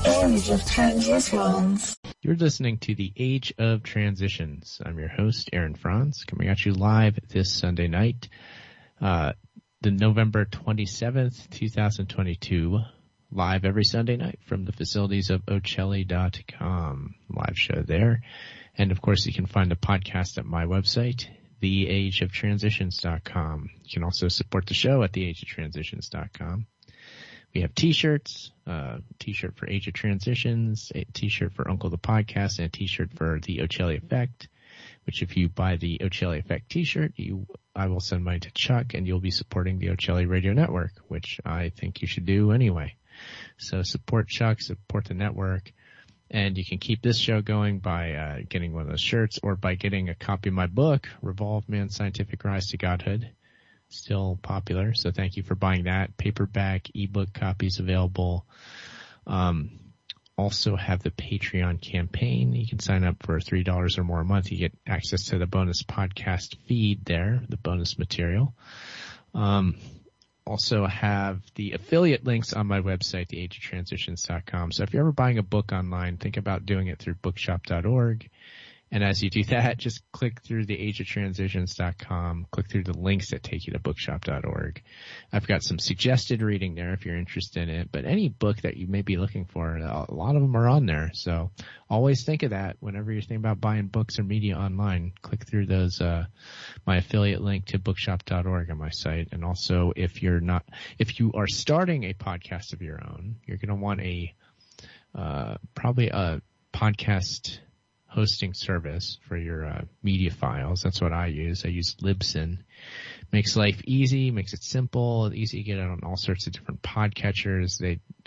Age of Transitions. You're listening to the Age of Transitions. I'm your host, Aaron Franz, coming at you live this Sunday night, the November 27th, 2022, live every Sunday night from the facilities of Ocelli.com. Live show there. And of course, you can find the podcast at my website, theageoftransitions.com. You can also support the show at theageoftransitions.com. We have t-shirts, t-shirt for Age of Transitions, a t-shirt for Uncle the Podcast, and a t-shirt for the Ocelli Effect, which if you buy the Ocelli Effect t-shirt, I will send mine to Chuck, and you'll be supporting the Ocelli Radio Network, which I think you should do anyway. So support Chuck, support the network, and you can keep this show going by getting one of those shirts or by getting a copy of my book, Revolve Man's Scientific Rise to Godhood. Still popular, so thank you for buying that. Paperback, ebook copies available. Also have the Patreon campaign. You can sign up for $3 or more a month. You get access to the bonus podcast feed there, the bonus material. Also have the affiliate links on my website, theageoftransitions.com. So if you're ever buying a book online, think about doing it through bookshop.org. And as you do that, just click through theageoftransitions.com, click through the links that take you to bookshop.org. I've got some suggested reading there if you're interested in it, but any book that you may be looking for, a lot of them are on there. So always think of that whenever you're thinking about buying books or media online. Click through those, my affiliate link to bookshop.org on my site. And also if you are starting a podcast of your own, you're going to want probably a podcast hosting service for your media files. That's what I use. I use Libsyn. Makes life easy, makes it simple, easy to get it on all sorts of different podcatchers.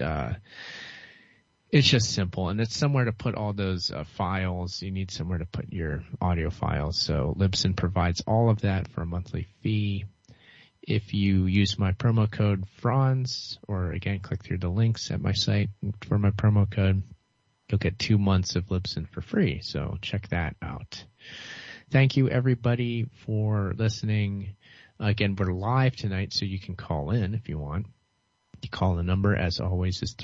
It's just simple, and it's somewhere to put all those files. You need somewhere to put your audio files. So Libsyn provides all of that for a monthly fee. If you use my promo code Franz, or again, click through the links at my site for my promo code, you'll get 2 months of Libsyn for free, so check that out. Thank you, everybody, for listening. Again, we're live tonight, so you can call in if you want. You call the number, as always, is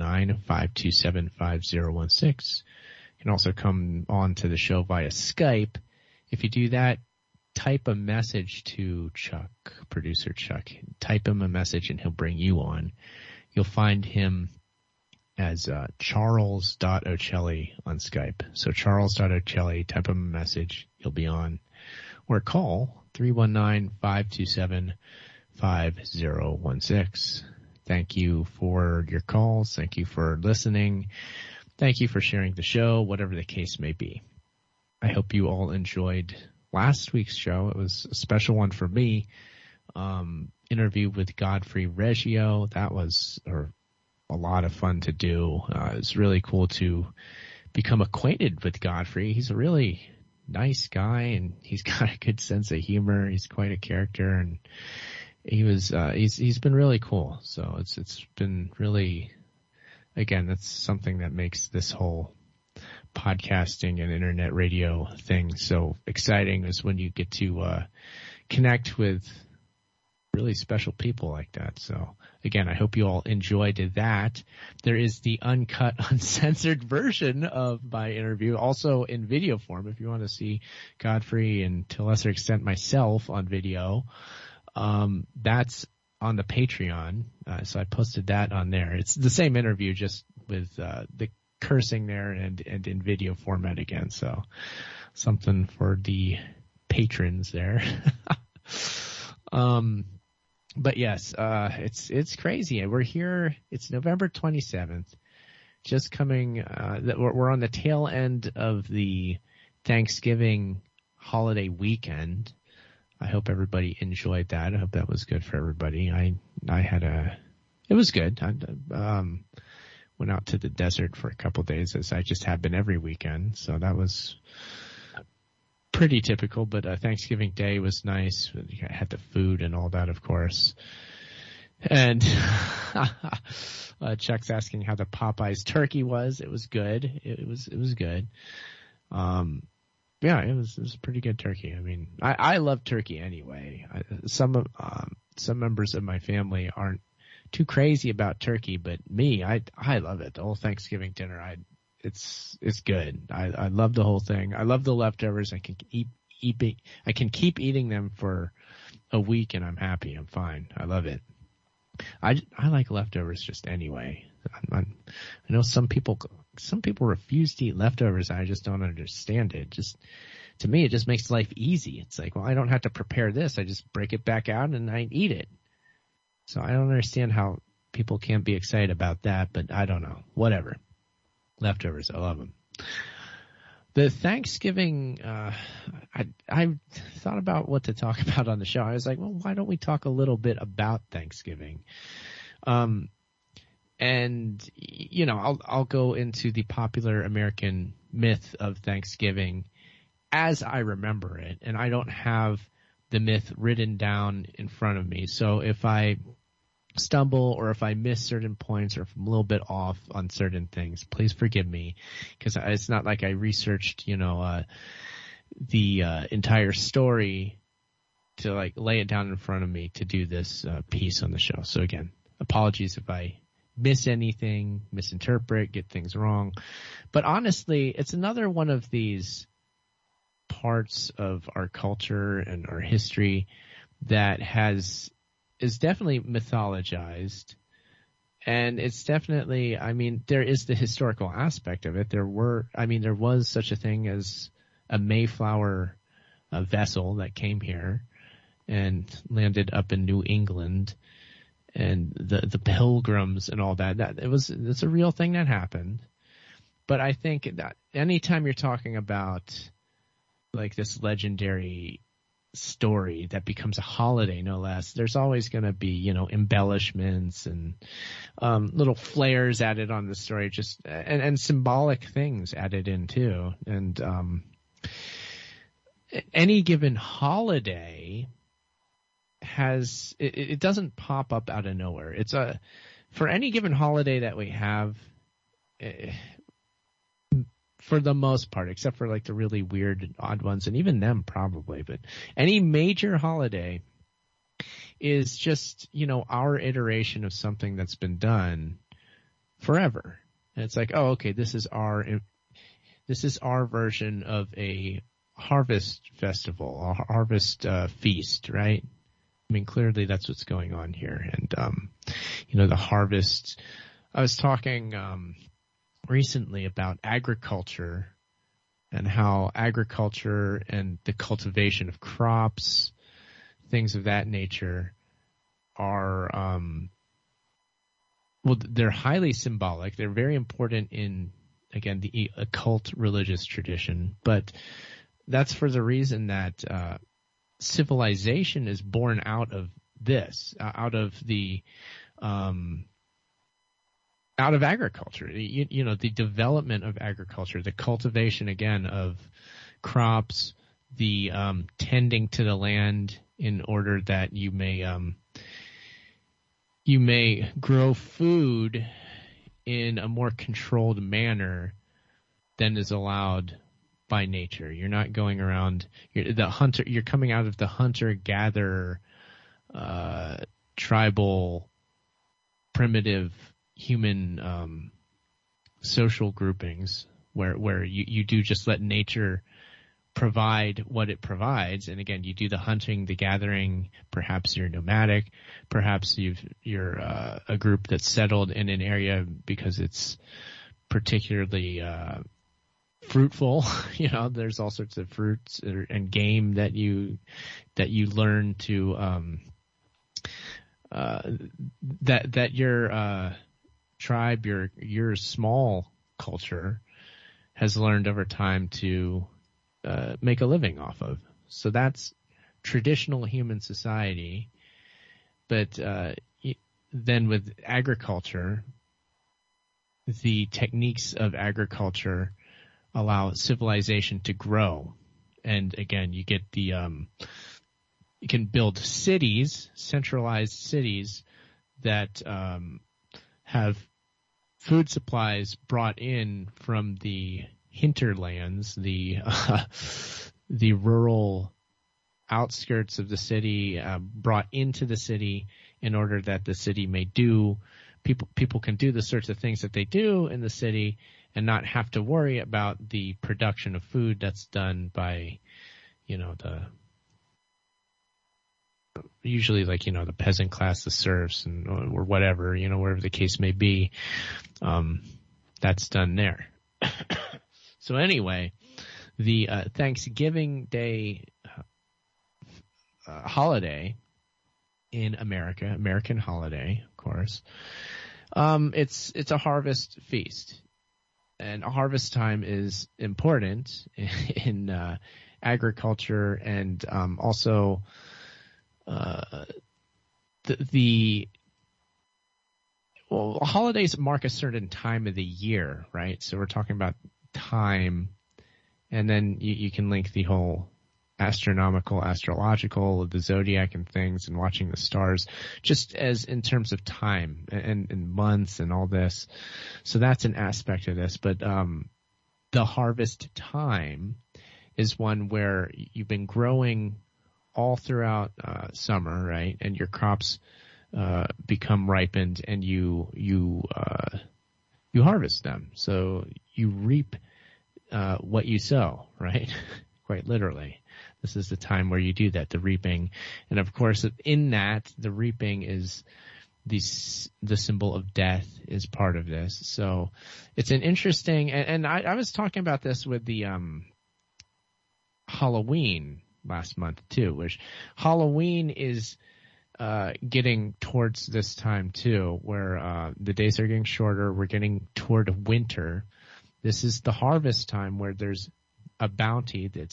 319-527-5016. You can also come on to the show via Skype. If you do that, type a message to Chuck, producer Chuck. Type him a message, and he'll bring you on. You'll find him as charles.ocelli on Skype. So charles.ocelli, type him a message, he'll be on. Or call 319-527-5016. Thank you for your calls. Thank you for listening. Thank you for sharing the show, whatever the case may be. I hope you all enjoyed last week's show. It was a special one for me. Interview with Godfrey Reggio. That was a lot of fun to do. It's really cool to become acquainted with Godfrey. He's a really nice guy, and he's got a good sense of humor. He's quite a character, and he's been really cool. So it's been really, again, that's something that makes this whole podcasting and internet radio thing so exciting, is when you get to connect with really special people like that. So again, I hope you all enjoyed that. There is the uncut, uncensored version of my interview, also in video form. If you want to see Godfrey and to a lesser extent myself on video, that's on the Patreon. So I posted that on there. It's the same interview, just with the cursing there and in video format again. So something for the patrons there. But yes, it's crazy. We're here. It's November 27th, just coming, we're on the tail end of the Thanksgiving holiday weekend. I hope everybody enjoyed that. I hope that was good for everybody. It was good. I went out to the desert for a couple of days, as I just have been every weekend. So that was pretty typical, but Thanksgiving Day was nice. I had the food and all that, of course. And Chuck's asking how the Popeyes turkey was. It was good. It was good. Yeah, it was pretty good turkey. I mean, I love turkey anyway. Some members of my family aren't too crazy about turkey, but me, I love it. The whole Thanksgiving dinner, it's good. I love the whole thing. I love the leftovers. I can keep eating them for a week and I'm happy. I'm fine. I love it. I like leftovers just anyway. I know some people refuse to eat leftovers. I just don't understand it. Just to me, it just makes life easy. It's like, well, I don't have to prepare this. I just break it back out and I eat it. So I don't understand how people can't be excited about that, but I don't know. Whatever. Leftovers, I love them. The Thanksgiving, I thought about what to talk about on the show. I was like, well, why don't we talk a little bit about Thanksgiving? And, you know, I'll go into the popular American myth of Thanksgiving as I remember it. And I don't have the myth written down in front of me. So if I stumble or if I miss certain points or if I'm a little bit off on certain things, please forgive me, because it's not like I researched, you know, the entire story to like lay it down in front of me to do this piece on the show. So again, apologies if I miss anything, misinterpret, get things wrong. But honestly, it's another one of these parts of our culture and our history that is definitely mythologized. And it's definitely, I mean, there is the historical aspect of it. There was such a thing as a Mayflower vessel that came here and landed up in New England, and the Pilgrims and all that. It's a real thing that happened. But I think that anytime you're talking about like this legendary story that becomes a holiday, no less, there's always going to be, you know, embellishments and little flares added on the story, just and symbolic things added in too. And any given holiday it doesn't pop up out of nowhere. It's for any given holiday that we have, for the most part, except for like the really weird and odd ones, and even them probably, but any major holiday is just, you know, our iteration of something that's been done forever. And it's like, oh, okay, this is our version of a harvest festival, a harvest feast, right? I mean, clearly that's what's going on here. And, you know, the harvest, I was talking, recently about agriculture and how agriculture and the cultivation of crops, things of that nature are, well, they're highly symbolic. They're very important in, again, the occult religious tradition, but that's for the reason that, civilization is born out of this, out of agriculture. You know, the development of agriculture, the cultivation again of crops, the tending to the land in order that you may grow food in a more controlled manner than is allowed by nature. You're not going around, you're coming out of the hunter-gatherer, tribal, primitive human social groupings where you do just let nature provide what it provides. And again, you do the hunting, the gathering, perhaps you're nomadic, perhaps you're a group that's settled in an area because it's particularly fruitful. You know, there's all sorts of fruits and game that you learn to that your tribe, your small culture has learned over time to make a living off of. So that's traditional human society. But then with agriculture, the techniques of agriculture allow civilization to grow. And again, you get you can build cities, centralized cities that have food supplies brought in from the hinterlands, the rural outskirts of the city, brought into the city in order that the city may do, people can do the sorts of things that they do in the city and not have to worry about the production of food that's done by, usually the peasant class, the serfs or whatever, wherever the case may be. That's done there. So anyway, the Thanksgiving Day holiday in American holiday, of course. It's a harvest feast, and harvest time is important in agriculture, and also holidays mark a certain time of the year, right? So we're talking about time, and then you can link the whole astrological of the zodiac and things, and watching the stars, just as in terms of time and months and all this. So that's an aspect of this. But the harvest time is one where you've been growing all throughout summer, right? And your crops become ripened, and you harvest them. So you reap what you sow, right? Quite literally. This is the time where you do that, the reaping. And of course, in that, the reaping is the symbol of death is part of this. So it's an interesting, and I was talking about this with the Halloween last month too, which Halloween is getting towards this time too, where the days are getting shorter. We're getting toward winter. This is the harvest time where there's a bounty that's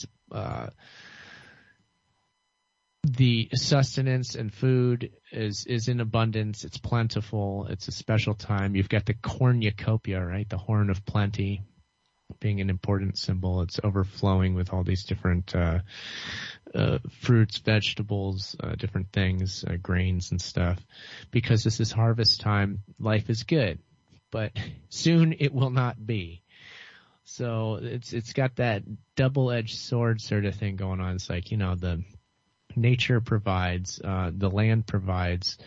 the sustenance and food is in abundance. It's plentiful. It's a special time. You've got the cornucopia, right? The horn of plenty being an important symbol. It's overflowing with all these different fruits, vegetables, different things, grains and stuff. Because this is harvest time, life is good, but soon it will not be. So it's got that double-edged sword sort of thing going on. It's like, the nature provides, the land provides,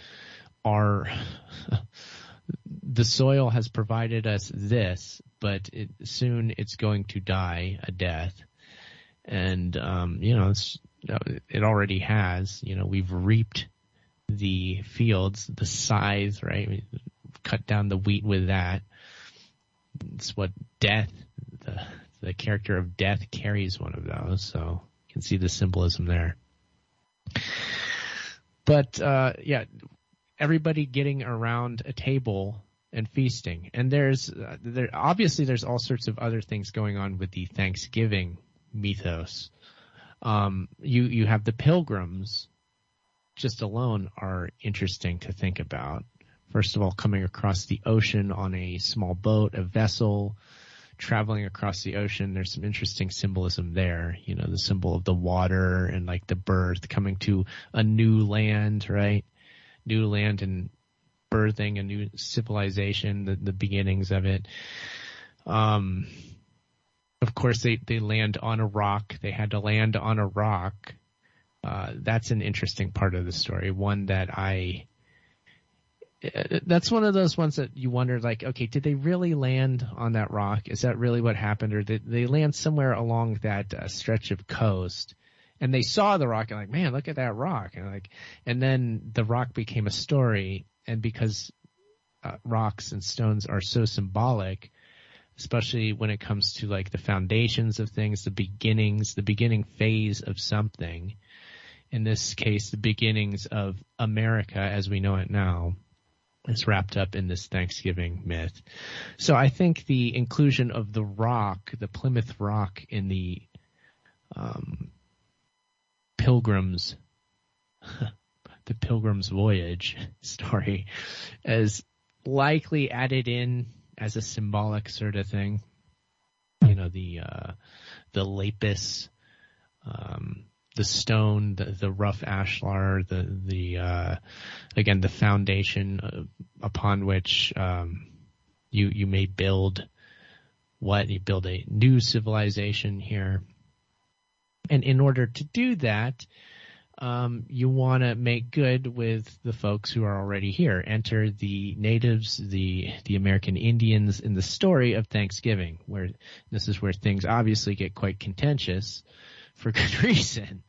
the soil has provided us this, but soon it's going to die a death. And, it already has. We've reaped the fields, the scythe, right? We cut down the wheat with that. It's what death, the character of death carries one of those. So you can see the symbolism there. But, everybody getting around a table and feasting. And obviously there's all sorts of other things going on with the Thanksgiving mythos. You have the pilgrims just alone are interesting to think about. First of all, coming across the ocean on a small boat, a vessel, traveling across the ocean. There's some interesting symbolism there. The symbol of the water and like the birth, coming to a new land, right? New land and birthing a new civilization, the beginnings of it. Of course, they land on a rock. They had to land on a rock. That's an interesting part of the story. One that that's one of those ones that you wonder, like, okay, did they really land on that rock? Is that really what happened? Or did they land somewhere along that stretch of coast? And they saw the rock and like, man, look at that rock. And then the rock became a story. And because rocks and stones are so symbolic, especially when it comes to like the foundations of things, the beginning phase of something, in this case, the beginnings of America as we know it now, is wrapped up in this Thanksgiving myth. So I think the inclusion of the rock, the Plymouth Rock, in the Pilgrim's Voyage story is likely added in as a symbolic sort of thing. The lapis, the stone, the rough ashlar, again, the foundation upon which you may build you build a new civilization here. And in order to do that, you want to make good with the folks who are already here. Enter the natives, the American Indians in the story of Thanksgiving, where this is where things obviously get quite contentious for good reason.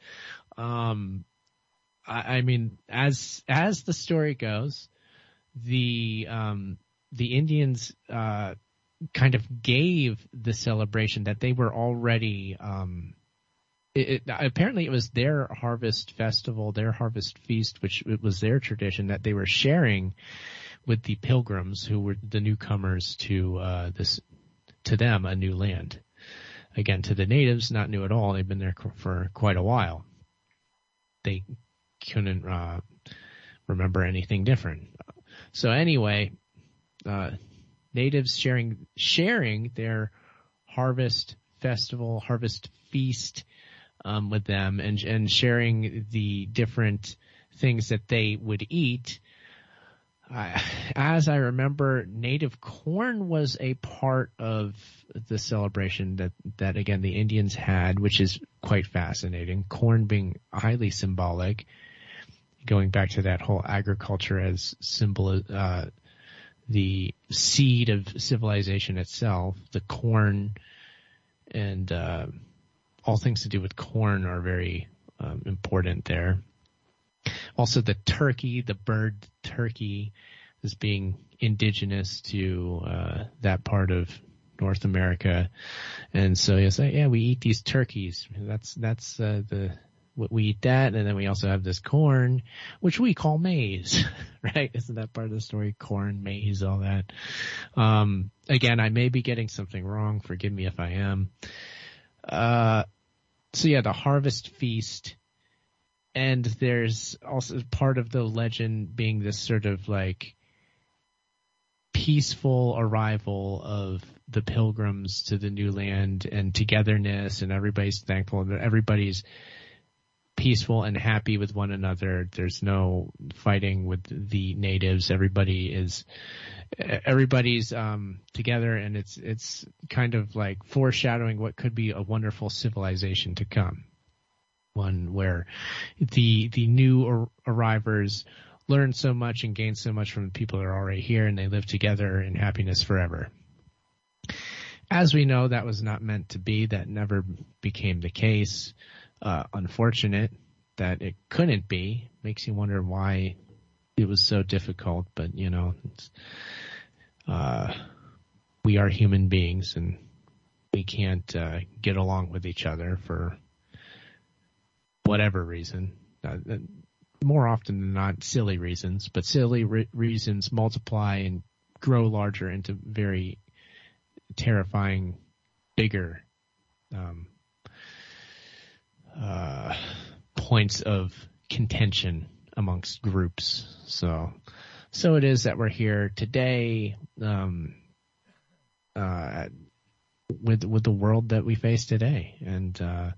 I mean, as the story goes, the Indians kind of gave the celebration that they were already apparently it was their harvest festival, their harvest feast, which it was their tradition that they were sharing with the pilgrims who were the newcomers to them, a new land. Again, to the natives, not new at all. They've been there for quite a while. They couldn't remember anything different. So anyway, natives sharing their harvest festival, harvest feast with them, and sharing the different things that they would eat. As I remember, native corn was a part of the celebration that again the Indians had, which is quite fascinating. Corn being highly symbolic, going back to that whole agriculture as symbol, the seed of civilization itself. The corn and all things to do with corn are very important there. Also, the turkey, the bird turkey, is being indigenous to that part of North America, and so you say, yeah, we eat these turkeys. That's we eat that, and then we also have this corn, which we call maize, right? Isn't that part of the story? Corn, maize, all that. Again, I may be getting something wrong. Forgive me if I am. So yeah, the harvest feast. And there's also part of the legend being this sort of like peaceful arrival of the pilgrims to the new land and togetherness, and everybody's thankful and everybody's peaceful and happy with one another. There's no fighting with the natives. Everybody's together, and it's kind of like foreshadowing what could be a wonderful civilization to come. One where the new arrivers learn so much and gain so much from the people that are already here, and they live together in happiness forever. As we know, that was not meant to be. That never became the case. Unfortunate that it couldn't be. Makes you wonder why it was so difficult. But, you know, we are human beings, and we can't get along with each other for whatever reason. More often than not, silly reasons, but silly reasons multiply and grow larger into very terrifying, bigger points of contention amongst groups. So it is that we're here today with the world that we face today, and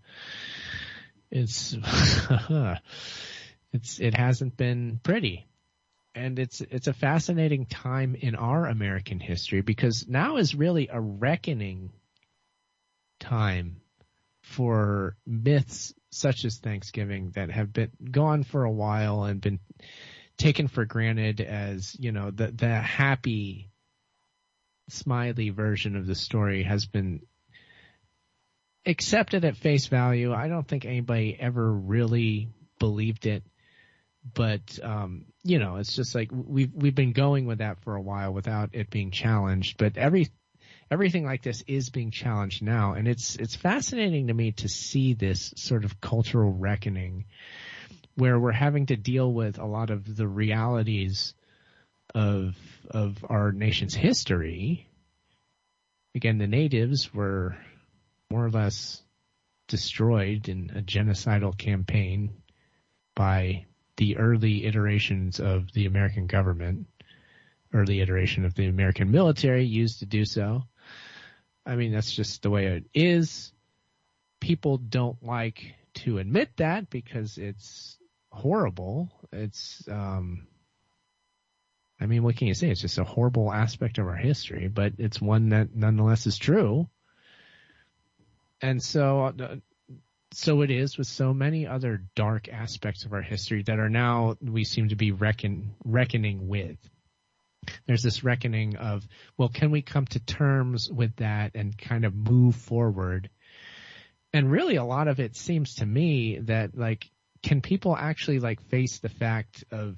it hasn't been pretty. And it's a fascinating time in our American history, because now is really a reckoning time for myths such as Thanksgiving that have been gone for a while and been taken for granted as, you know, the happy, smiley version of the story has been accepted at face value. I don't think anybody ever really believed it. But, you know, it's just like we've been going with that for a while without it being challenged. But everything like this is being challenged now. And it's fascinating to me to see this sort of cultural reckoning where we're having to deal with a lot of the realities of our nation's history. Again, the natives were more or less destroyed in a genocidal campaign by the early iterations of the American government, early iteration of the American military used to do so. I mean, that's just the way it is. People don't like to admit that because it's horrible. It's, I mean, what can you say? It's just a horrible aspect of our history, but it's one that nonetheless is true. And so so it is with so many other dark aspects of our history that are now we seem to be reckoning with. There's this reckoning of, well, can we come to terms with that and kind of move forward? And really a lot of it seems to me that, like, can people actually, like, face the fact of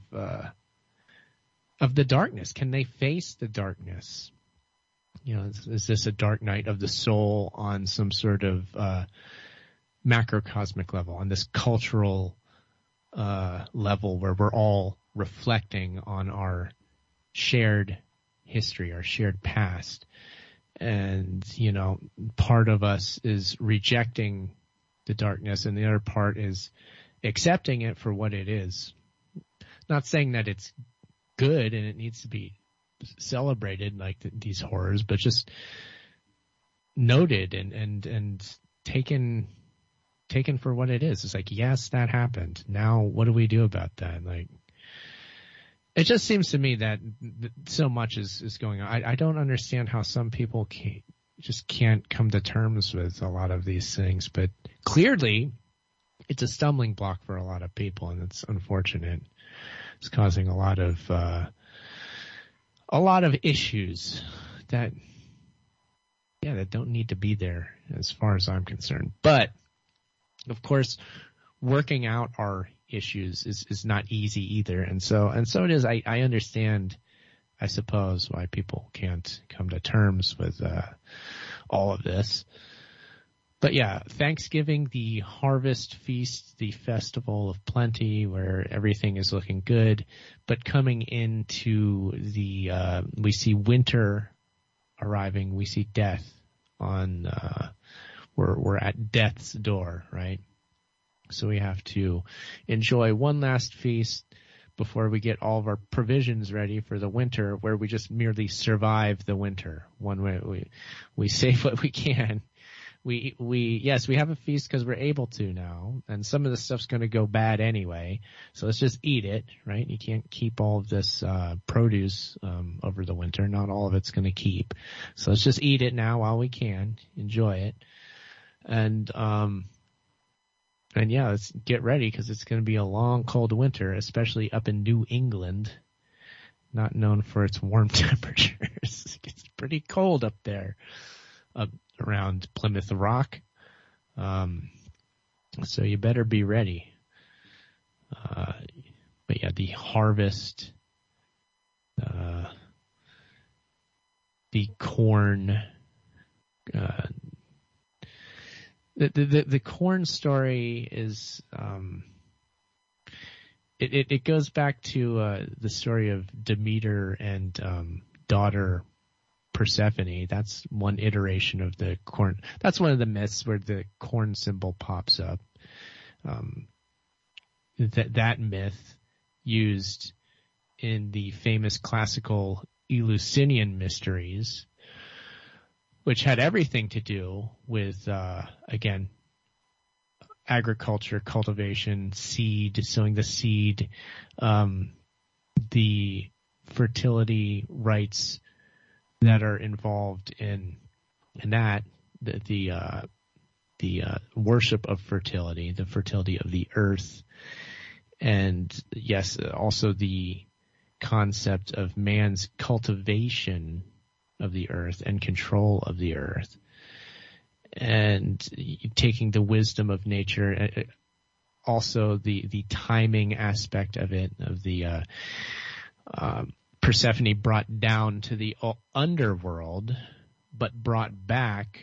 the darkness? Can they face the darkness? You know, is this a dark night of the soul on some sort of macrocosmic level, on this cultural level where we're all reflecting on our shared history, our shared past? And, you know, part of us is rejecting the darkness and the other part is accepting it for what it is. Not saying that it's good and it needs to be celebrated like these horrors, but just noted and taken for what it is. It's like, yes, that happened. Now what do we do about that? Like, it just seems to me that so much is going on. I don't understand how some people can't come to terms with a lot of these things, but clearly it's a stumbling block for a lot of people, and it's unfortunate. It's causing a lot of issues that don't need to be there as far as I'm concerned. But of course, working out our issues is not easy either. And so it is. I understand, I suppose, why people can't come to terms with all of this. But yeah, Thanksgiving, the harvest feast, the festival of plenty where everything is looking good, but coming into we see winter arriving, we see death on, we're at death's door, right? So we have to enjoy one last feast before we get all of our provisions ready for the winter, where we just merely survive the winter. One way we save what we can. Yes, we have a feast because we're able to now, and some of the stuff's going to go bad anyway. So let's just eat it, right? You can't keep all of this produce over the winter. Not all of it's going to keep. So let's just eat it now while we can, enjoy it, and yeah, let's get ready because it's going to be a long, cold winter, especially up in New England, not known for its warm temperatures. It gets pretty cold up there, up around Plymouth Rock. So you better be ready. But yeah, the harvest, the corn, the corn story is, it goes back to the story of Demeter and daughter Persephone. That's one iteration of the corn. That's one of the myths where the corn symbol pops up. That myth used in the famous classical Eleusinian mysteries, which had everything to do with, again, agriculture, cultivation, seed, sowing the seed, the fertility rites that are involved in that, the worship of fertility, the fertility of the earth, and yes, also the concept of man's cultivation of the earth and control of the earth, and taking the wisdom of nature, also the timing aspect of it, of the Persephone brought down to the underworld, but brought back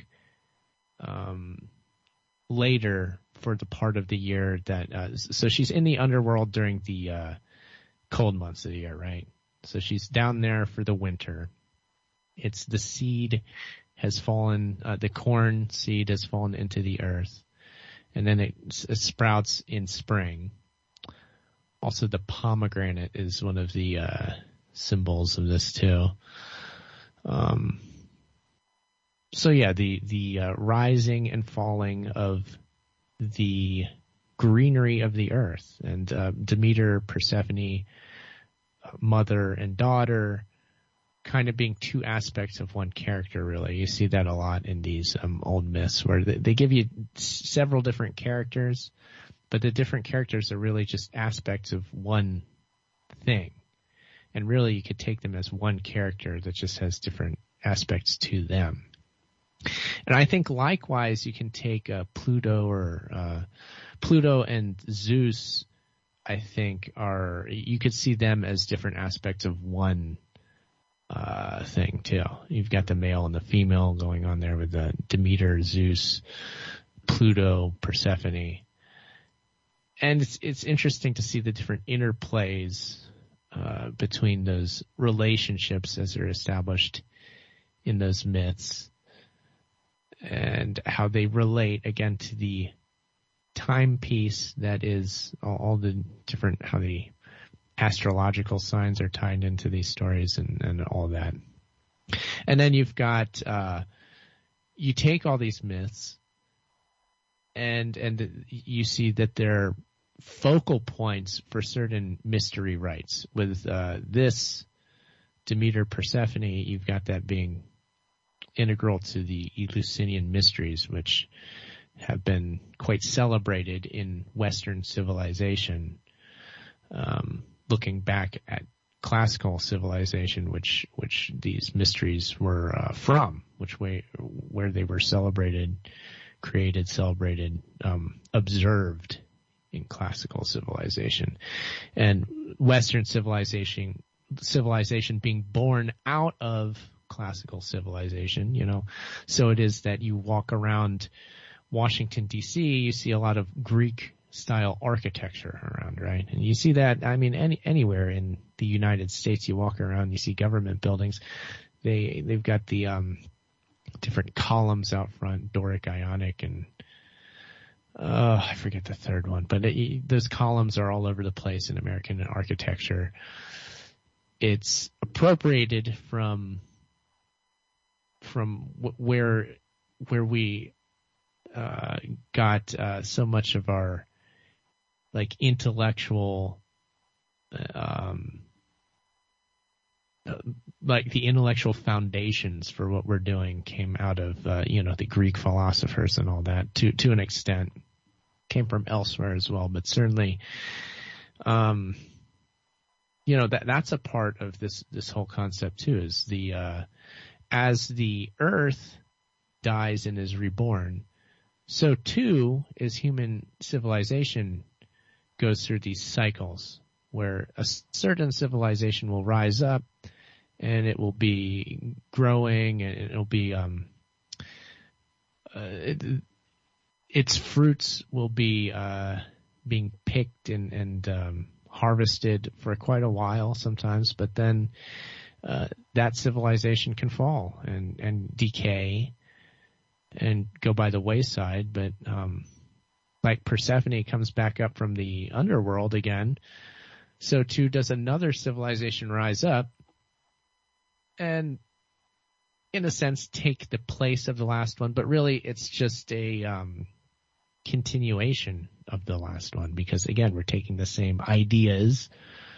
later for the part of the year that so she's in the underworld during the cold months of the year, right? So she's down there for the winter. It's the seed has fallen, the corn seed has fallen into the earth, and then it sprouts in spring. Also, the pomegranate is one of the symbols of this too. So yeah, the rising and falling of the greenery of the earth, and Demeter, Persephone, mother and daughter, kind of being two aspects of one character, really. You see that a lot in these old myths where they give you several different characters, but the different characters are really just aspects of one thing. And really you could take them as one character that just has different aspects to them. And I think likewise you can take Pluto and Zeus, I think you could see them as different aspects of one thing too. You've got the male and the female going on there with Demeter, Zeus, Pluto, Persephone. And it's interesting to see the different interplays between those relationships as they're established in those myths, and how they relate again to the timepiece that is all the different, how the astrological signs are tied into these stories and all that. And then you've got, you take all these myths and you see that they're focal points for certain mystery rites. With this Demeter Persephone, you've got that being integral to the Eleusinian mysteries, which have been quite celebrated in Western civilization, looking back at classical civilization, which these mysteries were from, where they were celebrated, created, celebrated, observed in classical civilization. And Western civilization being born out of classical civilization, so it is that you walk around Washington, D.C., you see a lot of Greek style architecture around, right? And you see that, anywhere in the United States, you walk around, you see government buildings. They've got the different columns out front, Doric, Ionic, and I forget the third one, but those columns are all over the place in American architecture. It's appropriated from where we got so much of our intellectual, the intellectual foundations for what we're doing came out of the Greek philosophers and all that to an extent. Came from elsewhere as well, but certainly, that's a part of this whole concept too. Is as the Earth dies and is reborn, so too is human civilization goes through these cycles where a certain civilization will rise up and it will be growing and it'll be its fruits will be being picked and harvested for quite a while sometimes, but then that civilization can fall and decay and go by the wayside. But like Persephone comes back up from the underworld again, so too does another civilization rise up and in a sense take the place of the last one, but really it's just a continuation of the last one, because again we're taking the same ideas.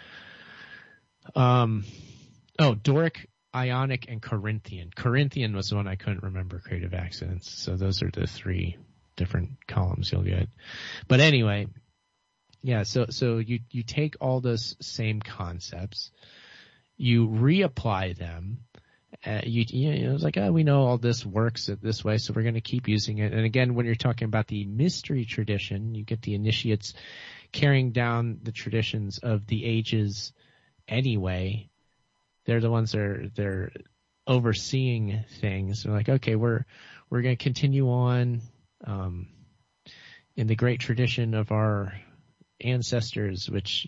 Doric, Ionic, and Corinthian. Corinthian was the one I couldn't remember, creative accidents. So those are the three different columns you'll get. But anyway, yeah, so you take all those same concepts, you reapply them. It's like, we know all this works this way, so we're going to keep using it. And again, when you're talking about the mystery tradition, you get the initiates carrying down the traditions of the ages anyway. They're the ones they're overseeing things. They're like, okay, we're going to continue on in the great tradition of our ancestors, which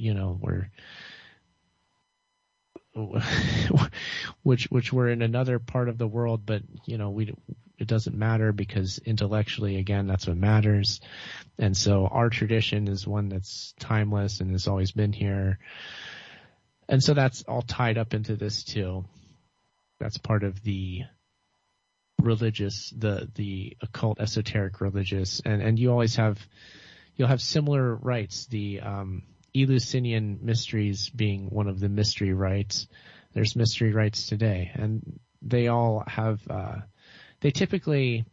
which were in another part of the world, but it doesn't matter because intellectually, again, that's what matters. And so our tradition is one that's timeless and has always been here. And so that's all tied up into this too. That's part of the religious, the occult, esoteric religious, and you'll have similar rites. The Eleusinian mysteries being one of the mystery rites. There's mystery rites today, and they all have, they typically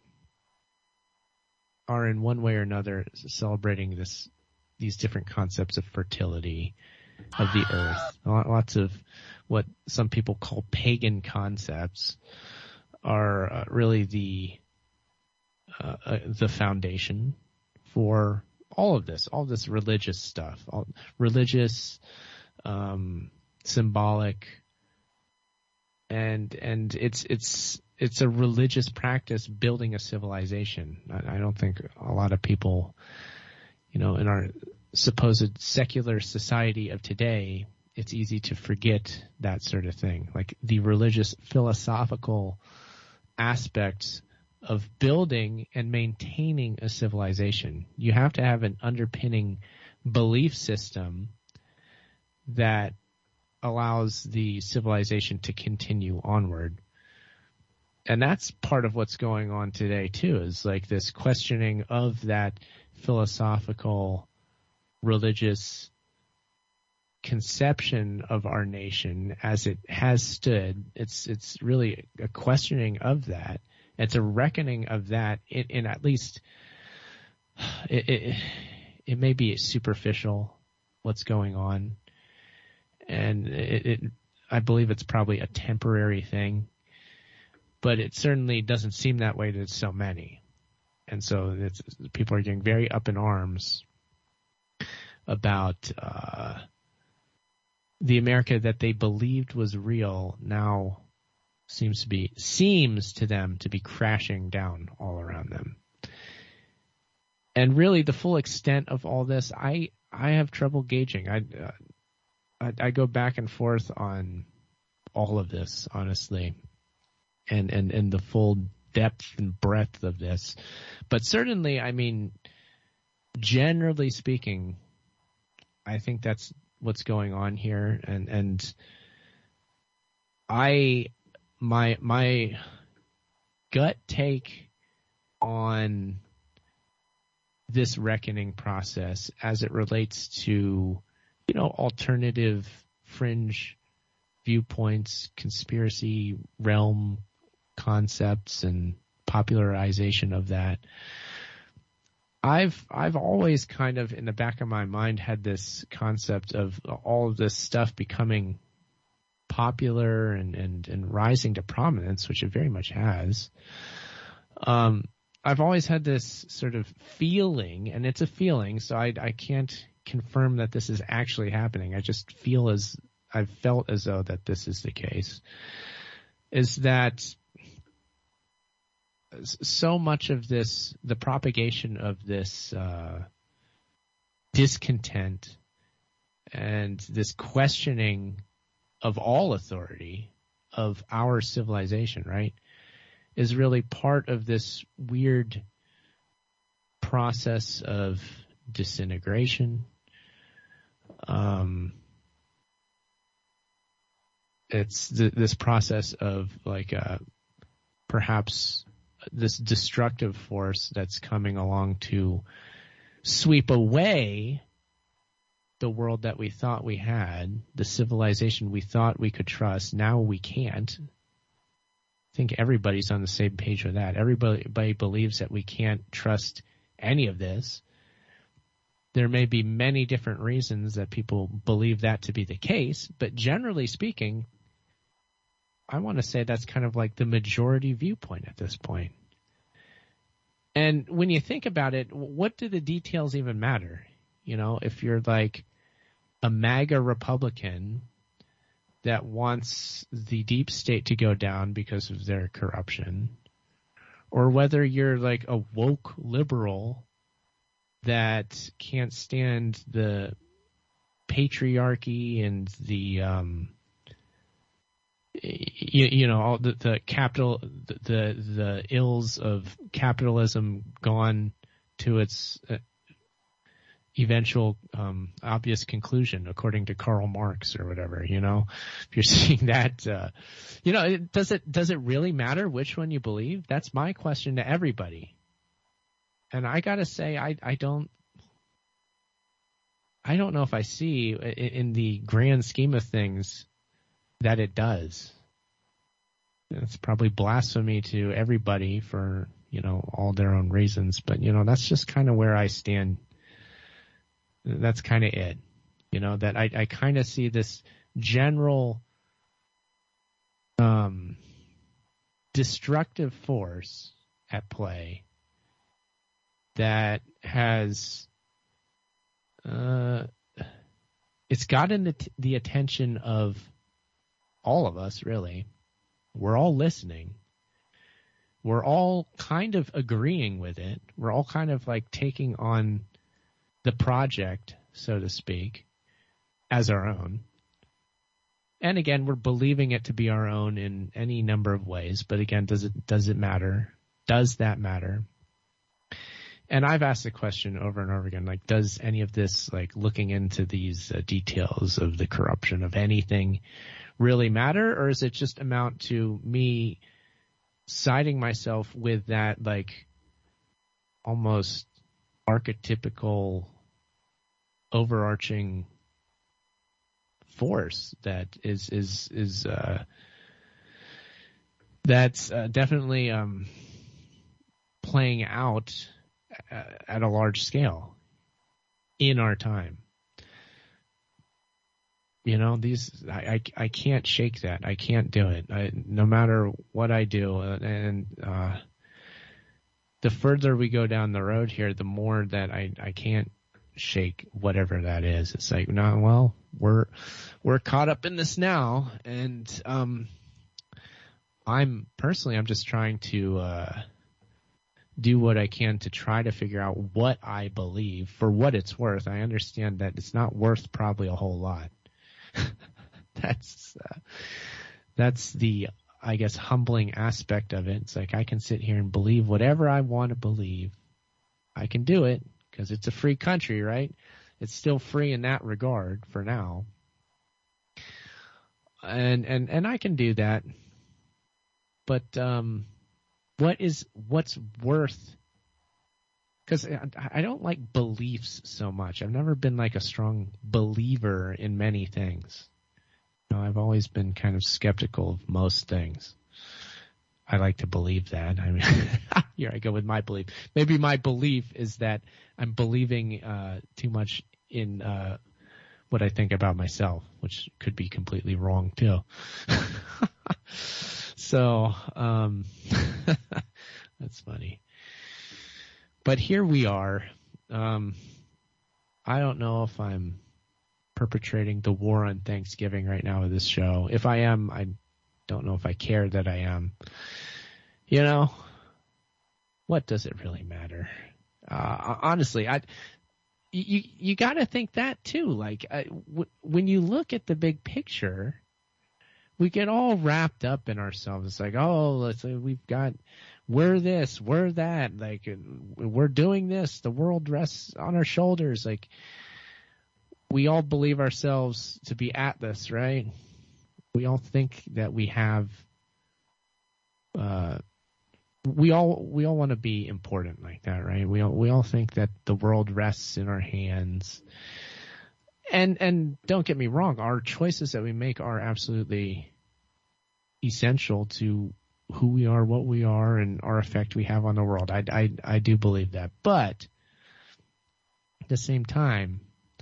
are in one way or another celebrating these different concepts of fertility of the earth. Lots of what some people call pagan concepts are really the foundation for all of this religious stuff, religious, symbolic, and it's a religious practice building a civilization. I don't think a lot of people, in our supposed secular society of today, it's easy to forget that sort of thing, like the religious philosophical aspects of building and maintaining a civilization. You have to have an underpinning belief system that allows the civilization to continue onward. And that's part of what's going on today too, is like this questioning of that philosophical, religious conception of our nation as it has stood. It's really a questioning of that. It's a reckoning of that in at least it may be superficial what's going on, and I believe it's probably a temporary thing, but it certainly doesn't seem that way to so many, and so people are getting very up in arms about the America that they believed was real now seems to them to be crashing down all around them. And really the full extent of all this, I have trouble gauging. I go back and forth on all of this, honestly, and the full depth and breadth of this. But certainly, I mean, generally speaking, I think that's what's going on here. And my gut take on this reckoning process as it relates to, alternative fringe viewpoints, conspiracy realm concepts, and popularization of that. I've always kind of in the back of my mind had this concept of all of this stuff becoming popular and rising to prominence, which it very much has. I've always had this sort of feeling, and it's a feeling, so I can't confirm that this is actually happening. I just I've felt as though that this is the case, is that so much of this, the propagation of this discontent and this questioning of all authority of our civilization, right, is really part of this weird process of disintegration. It's this process of perhaps this destructive force that's coming along to sweep away the world that we thought we had, the civilization we thought we could trust. Now we can't. I think everybody's on the same page with that. Everybody believes that we can't trust any of this. There may be many different reasons that people believe that to be the case, but generally speaking, I want to say that's kind of like the majority viewpoint at this point. And when you think about it, what do the details even matter? If you're like a MAGA Republican that wants the deep state to go down because of their corruption, or whether you're like a woke liberal that can't stand the patriarchy and the all the capital, the ills of capitalism gone to its eventual obvious conclusion, according to Karl Marx or whatever. If you're seeing that, does it really matter which one you believe? That's my question to everybody. And I gotta say, I don't know if I see in the grand scheme of things that it does. It's probably blasphemy to everybody for, all their own reasons, but, that's just kind of where I stand. That's kind of it, that I kind of see this general destructive force at play that has it's gotten the attention of all of us, really. We're all listening. We're all kind of agreeing with it. We're all kind of like taking on the project, so to speak, as our own. And again, we're believing it to be our own in any number of ways. But again, does it matter? Does that matter? And I've asked the question over and over again, like, does any of this, like, looking into these details of the corruption of anything really matter? Or is it just amount to me siding myself with that, like, almost archetypical overarching force that is that's definitely playing out at a large scale in our time. I can't shake that. I can't do it. No matter what I do. And the further we go down the road here, the more that I can't shake whatever that is. It's like, no, well, we're caught up in this now. And I'm just trying to do what I can to try to figure out what I believe for what it's worth. I understand that it's not worth probably a whole lot. That's the, I guess, humbling aspect of it. It's like I can sit here and believe whatever I want to believe. I can do it because it's a free country, right? It's still free in that regard for now. And I can do that. But what's worth, because I don't like beliefs so much. I've never been like a strong believer in many things. I've always been kind of skeptical of most things. I like to believe that. I mean, here I go with my belief. Maybe my belief is that I'm believing too much in what I think about myself, which could be completely wrong too. So, that's funny. But here we are. I don't know if I'm perpetrating the war on Thanksgiving right now with this show. If I am, I don't know if I care that I am. What does it really matter? Honestly, you got to think that too. Like when you look at the big picture, we get all wrapped up in ourselves. It's like, oh, we're this, we're that. Like we're doing this. The world rests on our shoulders. Like we all believe ourselves to be at this, right? We all think that we have. We all want to be important like that, right? We all think that the world rests in our hands. And don't get me wrong, our choices that we make are absolutely essential to who we are, what we are, and our effect we have on the world. I do believe that. But at the same time,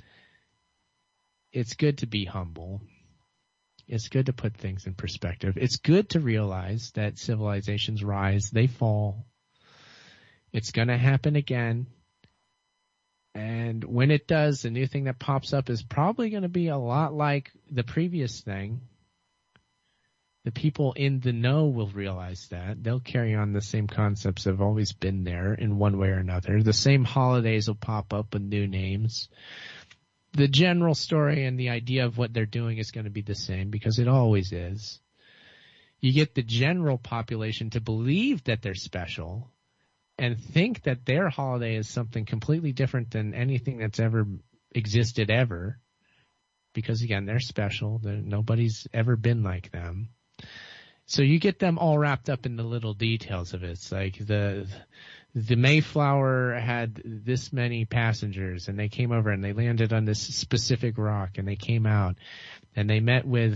it's good to be humble. It's good to put things in perspective. It's good to realize that civilizations rise, they fall. It's going to happen again. And when it does, the new thing that pops up is probably going to be a lot like the previous thing. The people in the know will realize that. They'll carry on the same concepts that have always been there in one way or another. The same holidays will pop up with new names. The general story and the idea of what they're doing is going to be the same because it always is. You get the general population to believe that they're special and think that their holiday is something completely different than anything that's ever existed ever. Because again, they're special. Nobody's ever been like them. So you get them all wrapped up in the little details of it. It's like the Mayflower had this many passengers and they came over and they landed on this specific rock and they came out and they met with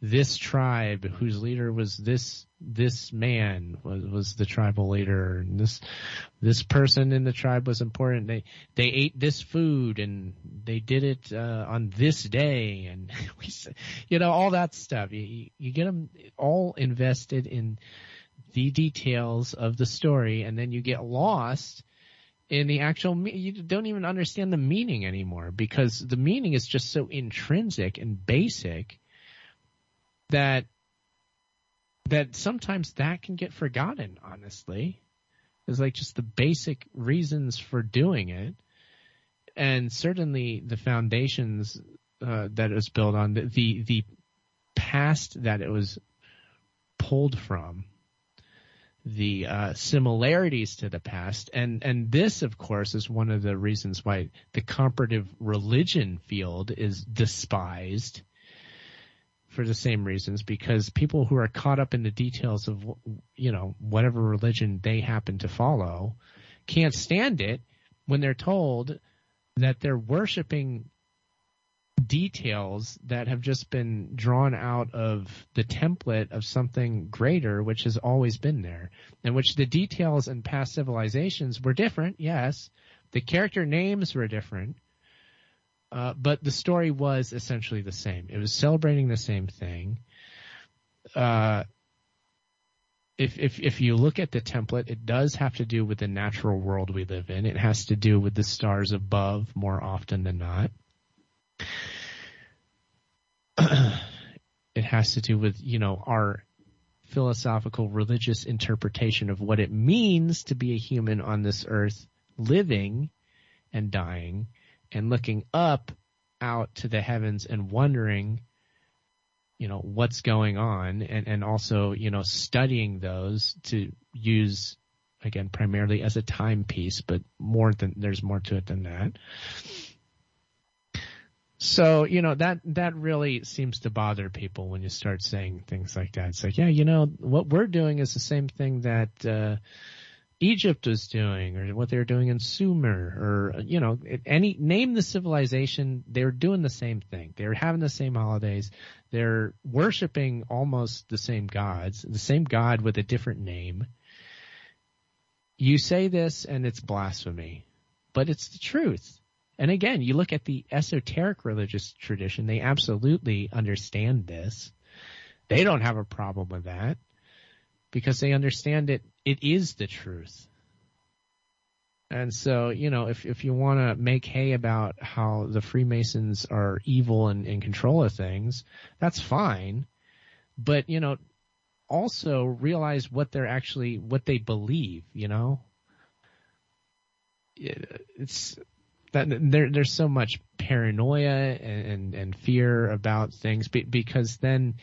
this tribe whose leader was this man was the tribal leader, and this person in the tribe was important. They ate this food and they did it on this day, and all that stuff. You get them all invested in the details of the story, and then you get lost in the actual. You don't even understand the meaning anymore, because the meaning is just so intrinsic and basic that sometimes that can get forgotten, honestly. It's like just the basic reasons for doing it. And certainly the foundations that it was built on, the past that it was pulled from, the similarities to the past. And this, of course, is one of the reasons why the comparative religion field is despised, for the same reasons, because people who are caught up in the details of, whatever religion they happen to follow can't stand it when they're told that they're worshiping details that have just been drawn out of the template of something greater, which has always been there, and which the details in past civilizations were different. Yes, the character names were different. But the story was essentially the same. It was celebrating the same thing. If you look at the template, it does have to do with the natural world we live in. It has to do with the stars above more often than not. It has to do with, our philosophical religious interpretation of what it means to be a human on this earth, living and dying, and looking up out to the heavens and wondering, what's going on, and also, studying those to use, again, primarily as a timepiece, but there's more to it than that. So, that really seems to bother people when you start saying things like that. It's like, yeah, what we're doing is the same thing that, Egypt was doing, or what they were doing in Sumer, or, name the civilization, they were doing the same thing. They were having the same holidays. They're worshiping almost the same gods, the same God with a different name. You say this and it's blasphemy, but it's the truth. And again, you look at the esoteric religious tradition, they absolutely understand this. They don't have a problem with that, because they understand it is the truth. And so, if you want to make hay about how the Freemasons are evil and in control of things, that's fine. But, also realize what they believe, It's that there's so much paranoia and fear about things, because then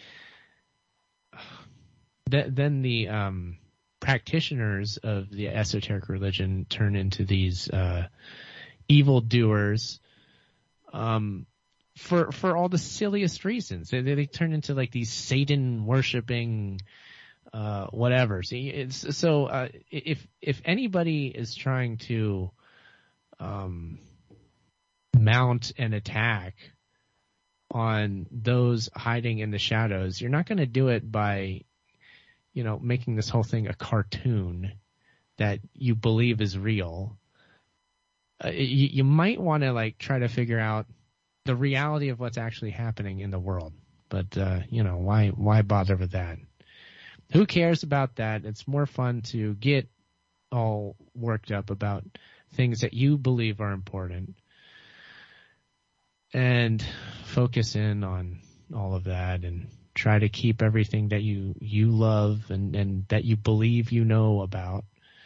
the practitioners of the esoteric religion turn into these evildoers for all the silliest reasons. They turn into like these Satan worshipping whatever. So if anybody is trying to mount an attack on those hiding in the shadows, you're not going to do it by making this whole thing a cartoon that you believe is real. You might want to try to figure out the reality of what's actually happening in the world. But, why bother with that? Who cares about that? It's more fun to get all worked up about things that you believe are important and focus in on all of that, and try to keep everything that you love and that you believe about,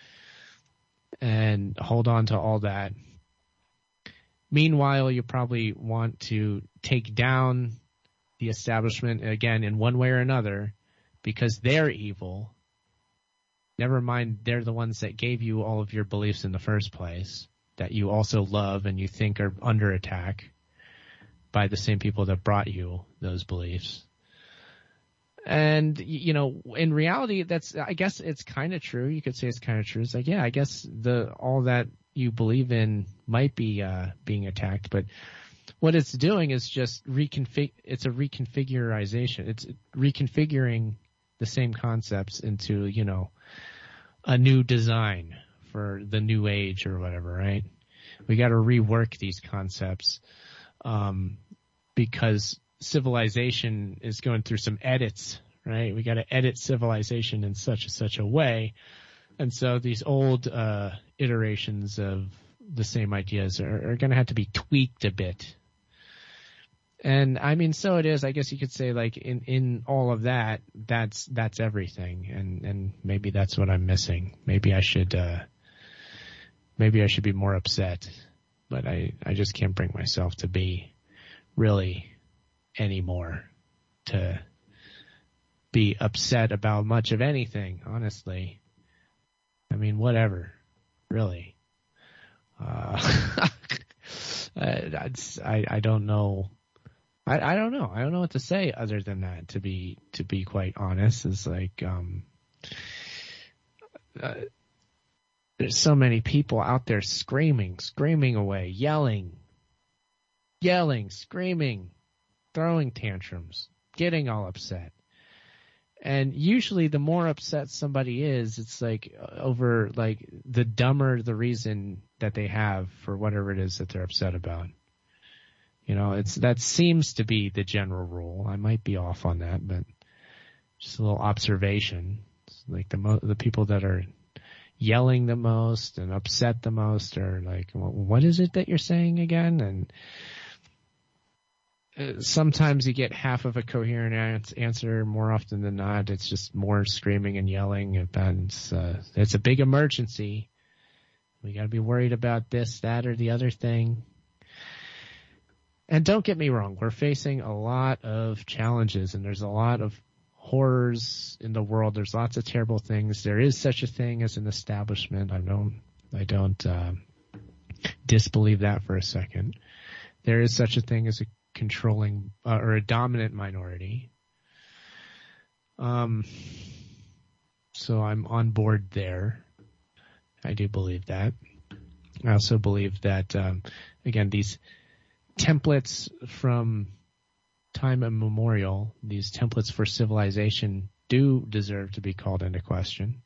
and hold on to all that. Meanwhile, you probably want to take down the establishment, again, in one way or another, because they're evil. Never mind, they're the ones that gave you all of your beliefs in the first place, that you also love and you think are under attack by the same people that brought you those beliefs. And, in reality, I guess it's kind of true. You could say it's kind of true. It's like, yeah, I guess all that you believe in might be being attacked, but what it's doing is just it's a reconfigurization. It's reconfiguring the same concepts into, a new design for the new age or whatever, right? We got to rework these concepts, because civilization is going through some edits, right? We got to edit civilization in such a way. And so these old iterations of the same ideas are going to have to be tweaked a bit. And I mean, so it is. I guess you could say, like, in all of that, that's everything. And maybe that's what I'm missing. Maybe I should be more upset, but I just can't bring myself to be really anymore to be upset about much of anything, honestly. I mean, whatever, really. I don't know. I don't know. I don't know what to say other than that, to be quite honest. It's like, there's so many people out there screaming away, yelling, screaming, throwing tantrums, getting all upset. And usually the more upset somebody is, it's like over, like, the dumber the reason that they have for whatever it is that they're upset about. That seems to be the general rule. I might be off on that, but just a little observation. It's like the people that are yelling the most and upset the most are like, well, what is it that you're saying again? And sometimes you get half of a coherent answer. More often than not, it's just more screaming and yelling. And it's a big emergency. We got to be worried about this, that, or the other thing. And don't get me wrong, we're facing a lot of challenges, and there's a lot of horrors in the world. There's lots of terrible things. There is such a thing as an establishment. I don't disbelieve that for a second. There is such a thing as a controlling or a dominant minority. So I'm on board there. I do believe that. I also believe that, again, these templates from time immemorial, these templates for civilization do deserve to be called into question.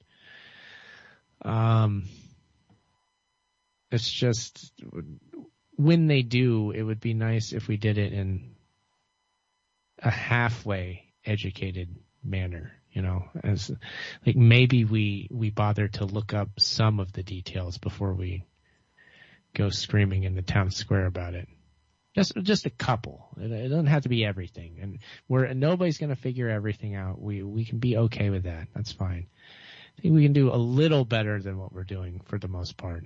It's just, when they do, it would be nice if we did it in a halfway educated manner, as like maybe we bother to look up some of the details before we go screaming in the town square about it. Just a couple. It doesn't have to be everything, and nobody's going to figure everything out. We can be okay with that. That's fine. I think we can do a little better than what we're doing for the most part.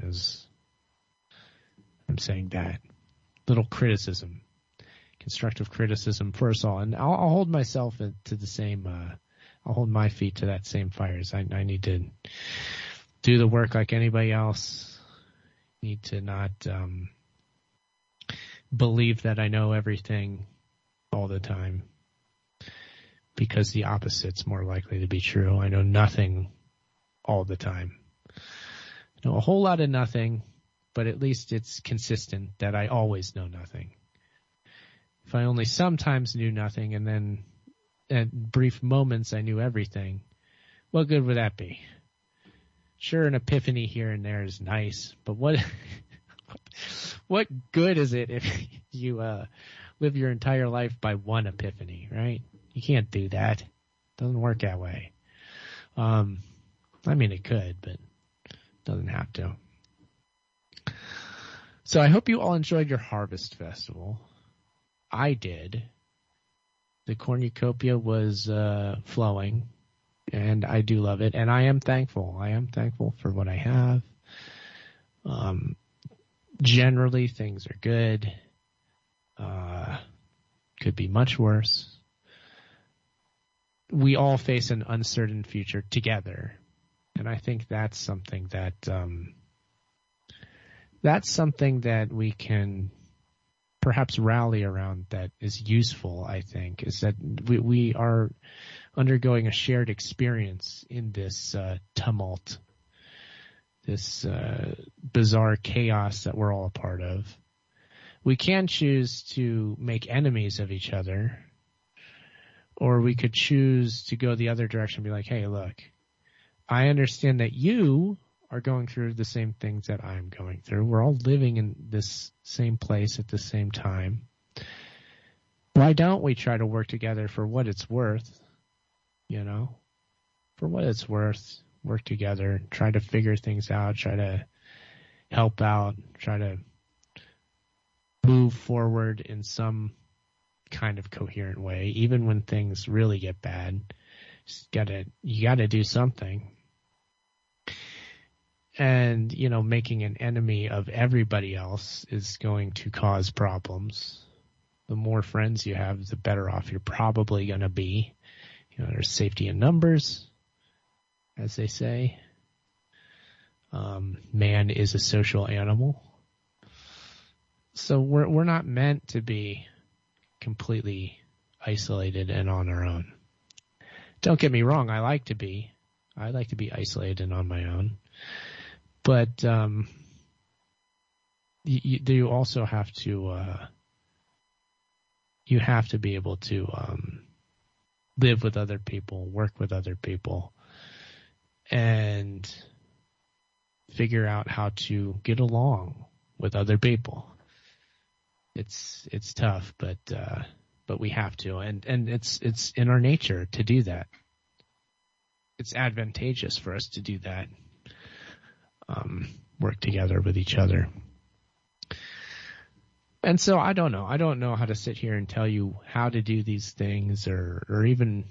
I'm saying that little criticism, constructive criticism for us all, and I'll hold myself to the same. I'll hold my feet to that same fires. I need to do the work like anybody else. Need to not believe that I know everything all the time, because the opposite's more likely to be true. I know nothing all the time. I know a whole lot of nothing, but at least it's consistent that I always know nothing. If I only sometimes knew nothing and then at brief moments I knew everything, what good would that be? Sure, an epiphany here and there is nice, but what good is it if you live your entire life by one epiphany, right? You can't do that. It doesn't work that way. I mean, it could, but it doesn't have to. So I hope you all enjoyed your Harvest Festival. I did. The cornucopia was flowing, and I do love it, and I am thankful. I am thankful for what I have. Generally, things are good. Could be much worse. We all face an uncertain future together, and I think that's something that we can perhaps rally around, that is useful. I think is that we are undergoing a shared experience in this tumult, this bizarre chaos that we're all a part of. We can choose to make enemies of each other, or we could choose to go the other direction and be like, hey, look, I understand that you are going through the same things that I'm going through. We're all living in this same place at the same time. Why don't we try to work together for what it's worth? You know, for what it's worth, work together, try to figure things out, try to help out, try to move forward in some kind of coherent way, even when things really get bad. You gotta do something. And, you know, making an enemy of everybody else is going to cause problems. The more friends you have, the better off you're probably going to be. You know, there's safety in numbers, as they say. Man is a social animal. So we're not meant to be completely isolated and on our own. Don't get me wrong, I like to be isolated and on my own. But you also have to you have to be able to live with other people, work with other people, and figure out how to get along with other people. It's tough, but we have to, and it's in our nature to do that. It's advantageous for us to do that. Work together with each other. And so I don't know. I don't know how to sit here and tell you how to do these things or even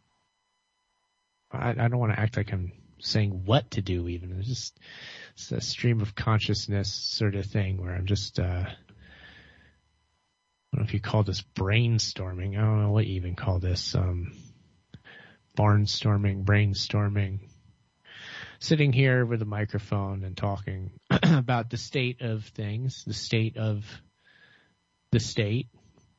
I don't want to act like I'm saying what to do even. It's a stream of consciousness sort of thing where I'm just I don't know if you call this brainstorming. I don't know what you even call this. Barnstorming, brainstorming. Sitting here with a microphone and talking about the state of things, the state of the state.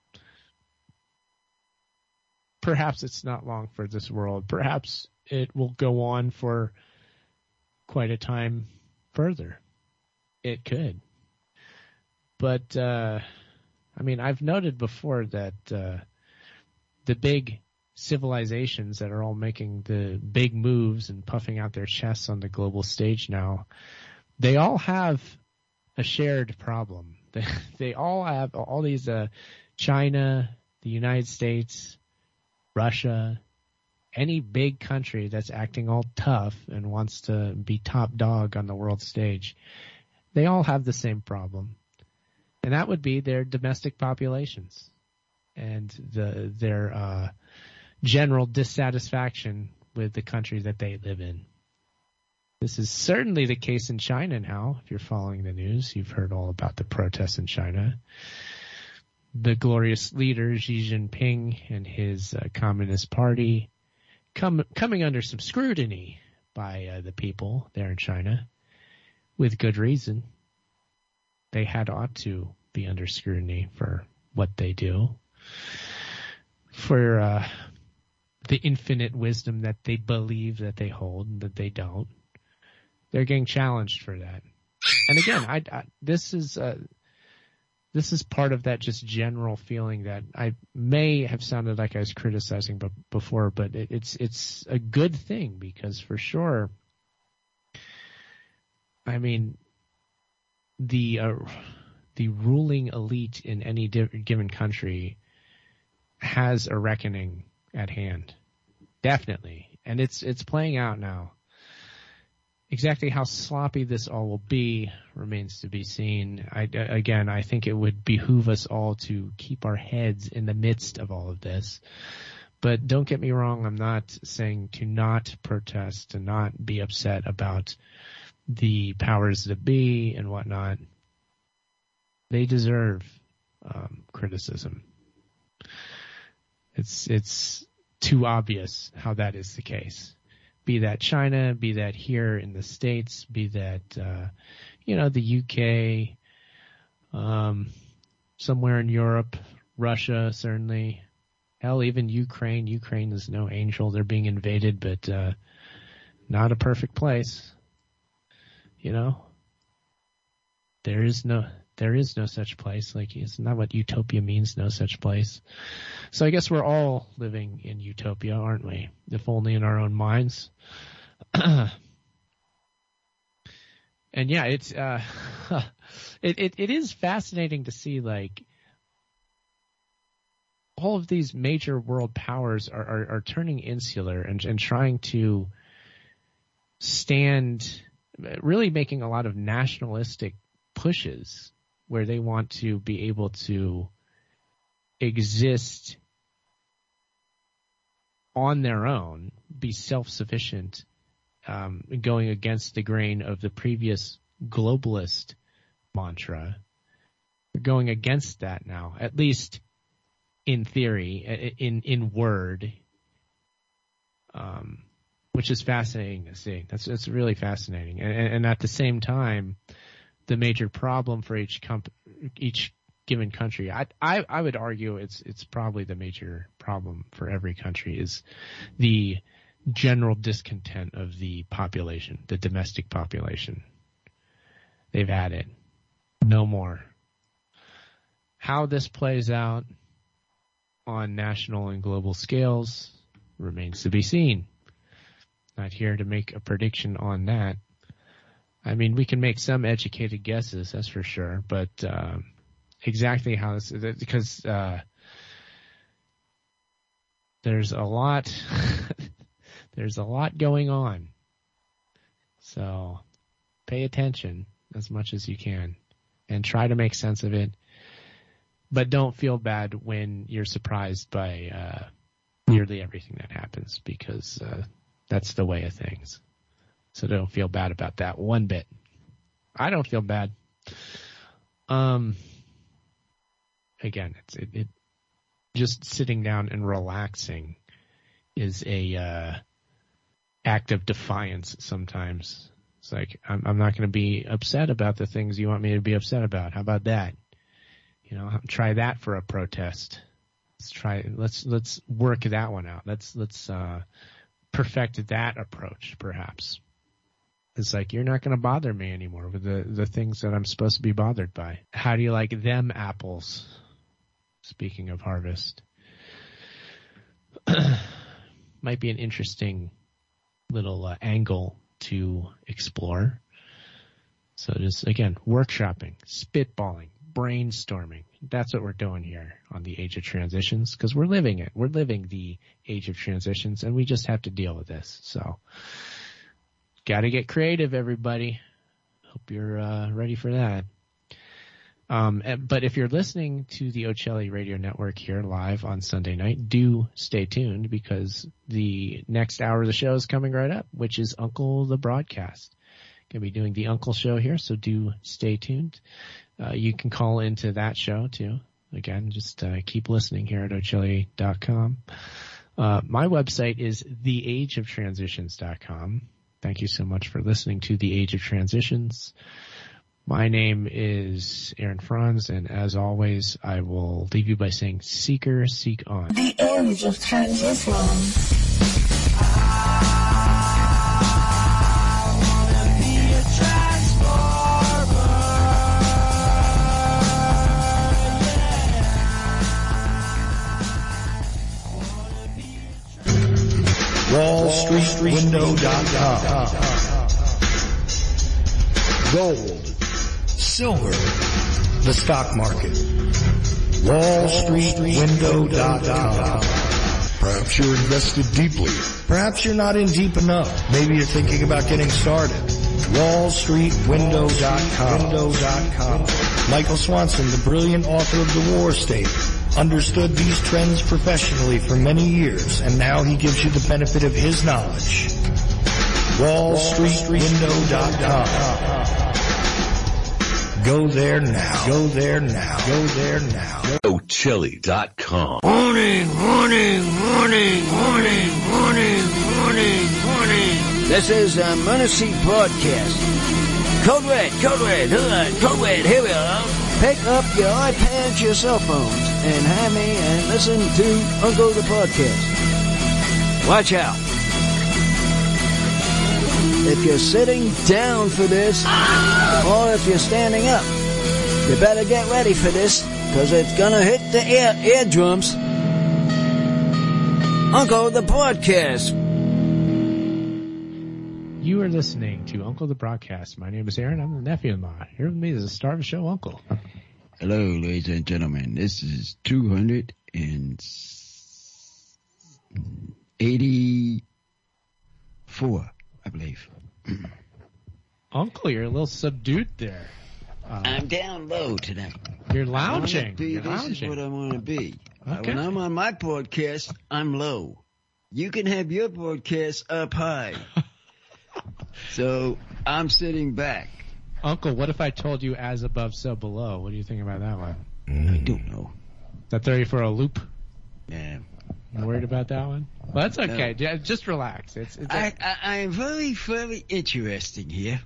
Perhaps it's not long for this world. Perhaps it will go on for quite a time further. It could. But, I mean, I've noted before that the big civilizations that are all making the big moves and puffing out their chests on the global stage now, they all have a shared problem. They all have all these China, the United States, Russia, any big country that's acting all tough and wants to be top dog on the world stage. They all have the same problem. And that would be their domestic populations and their general dissatisfaction with the country that they live in. This is certainly the case in China now. If you're following the news, you've heard all about the protests in China. The glorious leader Xi Jinping and his Communist Party coming under some scrutiny by the people there in China, with good reason. They ought to be under scrutiny for what they do, for the infinite wisdom that they believe that they hold and that they don't. They're getting challenged for that. And again, this is part of that just general feeling that I may have sounded like I was criticizing before, but it's a good thing because for sure, I mean, the ruling elite in any given country has a reckoning at hand. Definitely. And it's playing out now. Exactly how sloppy this all will be remains to be seen. I think it would behoove us all to keep our heads in the midst of all of this. But don't get me wrong, I'm not saying to not protest, to not be upset about the powers that be and whatnot. They deserve criticism. It's too obvious how that is the case. Be that China, be that here in the States, be that, the UK, somewhere in Europe, Russia, certainly. Hell, even Ukraine. Ukraine is no angel. They're being invaded, but not a perfect place. You know? There is there is no such place. Like, isn't that what utopia means? No such place. So I guess we're all living in utopia, aren't we? If only in our own minds. And yeah, it's it is fascinating to see, like, all of these major world powers are turning insular and trying to stand, really making a lot of nationalistic pushes where they want to be able to exist on their own, be self-sufficient, going against the grain of the previous globalist mantra. We're going against that now, at least in theory, in word, which is fascinating to see. It's really fascinating. And at the same time, the major problem for each given country, I would argue it's probably the major problem for every country, is the general discontent of the population, the domestic population. They've had it. No more. How this plays out on national and global scales remains to be seen. Not here to make a prediction on that. I mean, we can make some educated guesses, that's for sure, but exactly how this is, because there's a lot there's a lot going on. So pay attention as much as you can and try to make sense of it. But don't feel bad when you're surprised by nearly everything that happens, because that's the way of things. So don't feel bad about that one bit. I don't feel bad. Again, it just sitting down and relaxing is a act of defiance sometimes. It's like, I'm not going to be upset about the things you want me to be upset about. How about that? You know, try that for a protest. Let's work that one out. Let's perfect that approach, perhaps. It's like, you're not going to bother me anymore with the things that I'm supposed to be bothered by. How do you like them apples? Speaking of harvest. Might be an interesting little angle to explore. So just, again, workshopping, spitballing, brainstorming. That's what we're doing here on the Age of Transitions, because we're living it. We're living the Age of Transitions, and we just have to deal with this. So, got to get creative, everybody. Hope you're ready for that. But if you're listening to the Ocelli Radio Network here live on Sunday night, do stay tuned, because the next hour of the show is coming right up, which is Uncle the Broadcast. Going to be doing the Uncle Show here, so do stay tuned. You can call into that show too. Again, just keep listening here at Ocelli.com. My website is theageoftransitions.com. Thank you so much for listening to The Age of Transitions. My name is Aaron Franz, and as always, I will leave you by saying, Seeker, seek on. The Age of Transitions. WallStreetWindow.com. Gold, silver, the stock market. WallStreetWindow.com. Perhaps you're invested deeply. Perhaps you're not in deep enough. Maybe you're thinking about getting started. WallStreetWindow.com. Michael Swanson, the brilliant author of The War State, understood these trends professionally for many years, and now he gives you the benefit of his knowledge. WallStreetWindow.com. Go there now. Go there now. Go there now. Ocelli.com. Warning, warning, warning, warning, warning, warning, warning. This is a Muncie broadcast. Code Red, Code Red, Code Red, here we are. Pick up your iPads, your cell phones, and have me and listen to Uncle the Podcast. Watch out. If you're sitting down for this, or if you're standing up, You better get ready for this, because it's gonna hit the eardrums. Uncle the Broadcast. You are listening to Uncle the Broadcast. My name is Aaron. I'm the nephew-in-law. Here with me is the star of the show, Uncle. Hello, ladies and gentlemen. This is 284, I believe. Uncle, you're a little subdued there. I'm down low tonight. You're lounging. You're This lounging. is what I want to be. Okay. When I'm on my broadcast, I'm low. You can have your broadcast up high. So I'm sitting back. Uncle, what if I told you as above, so below? What do you think about that one? I don't know. That throw you for a loop? Yeah. You worried about that one? Well, that's okay. No. Just relax. It's I am very, very interesting here.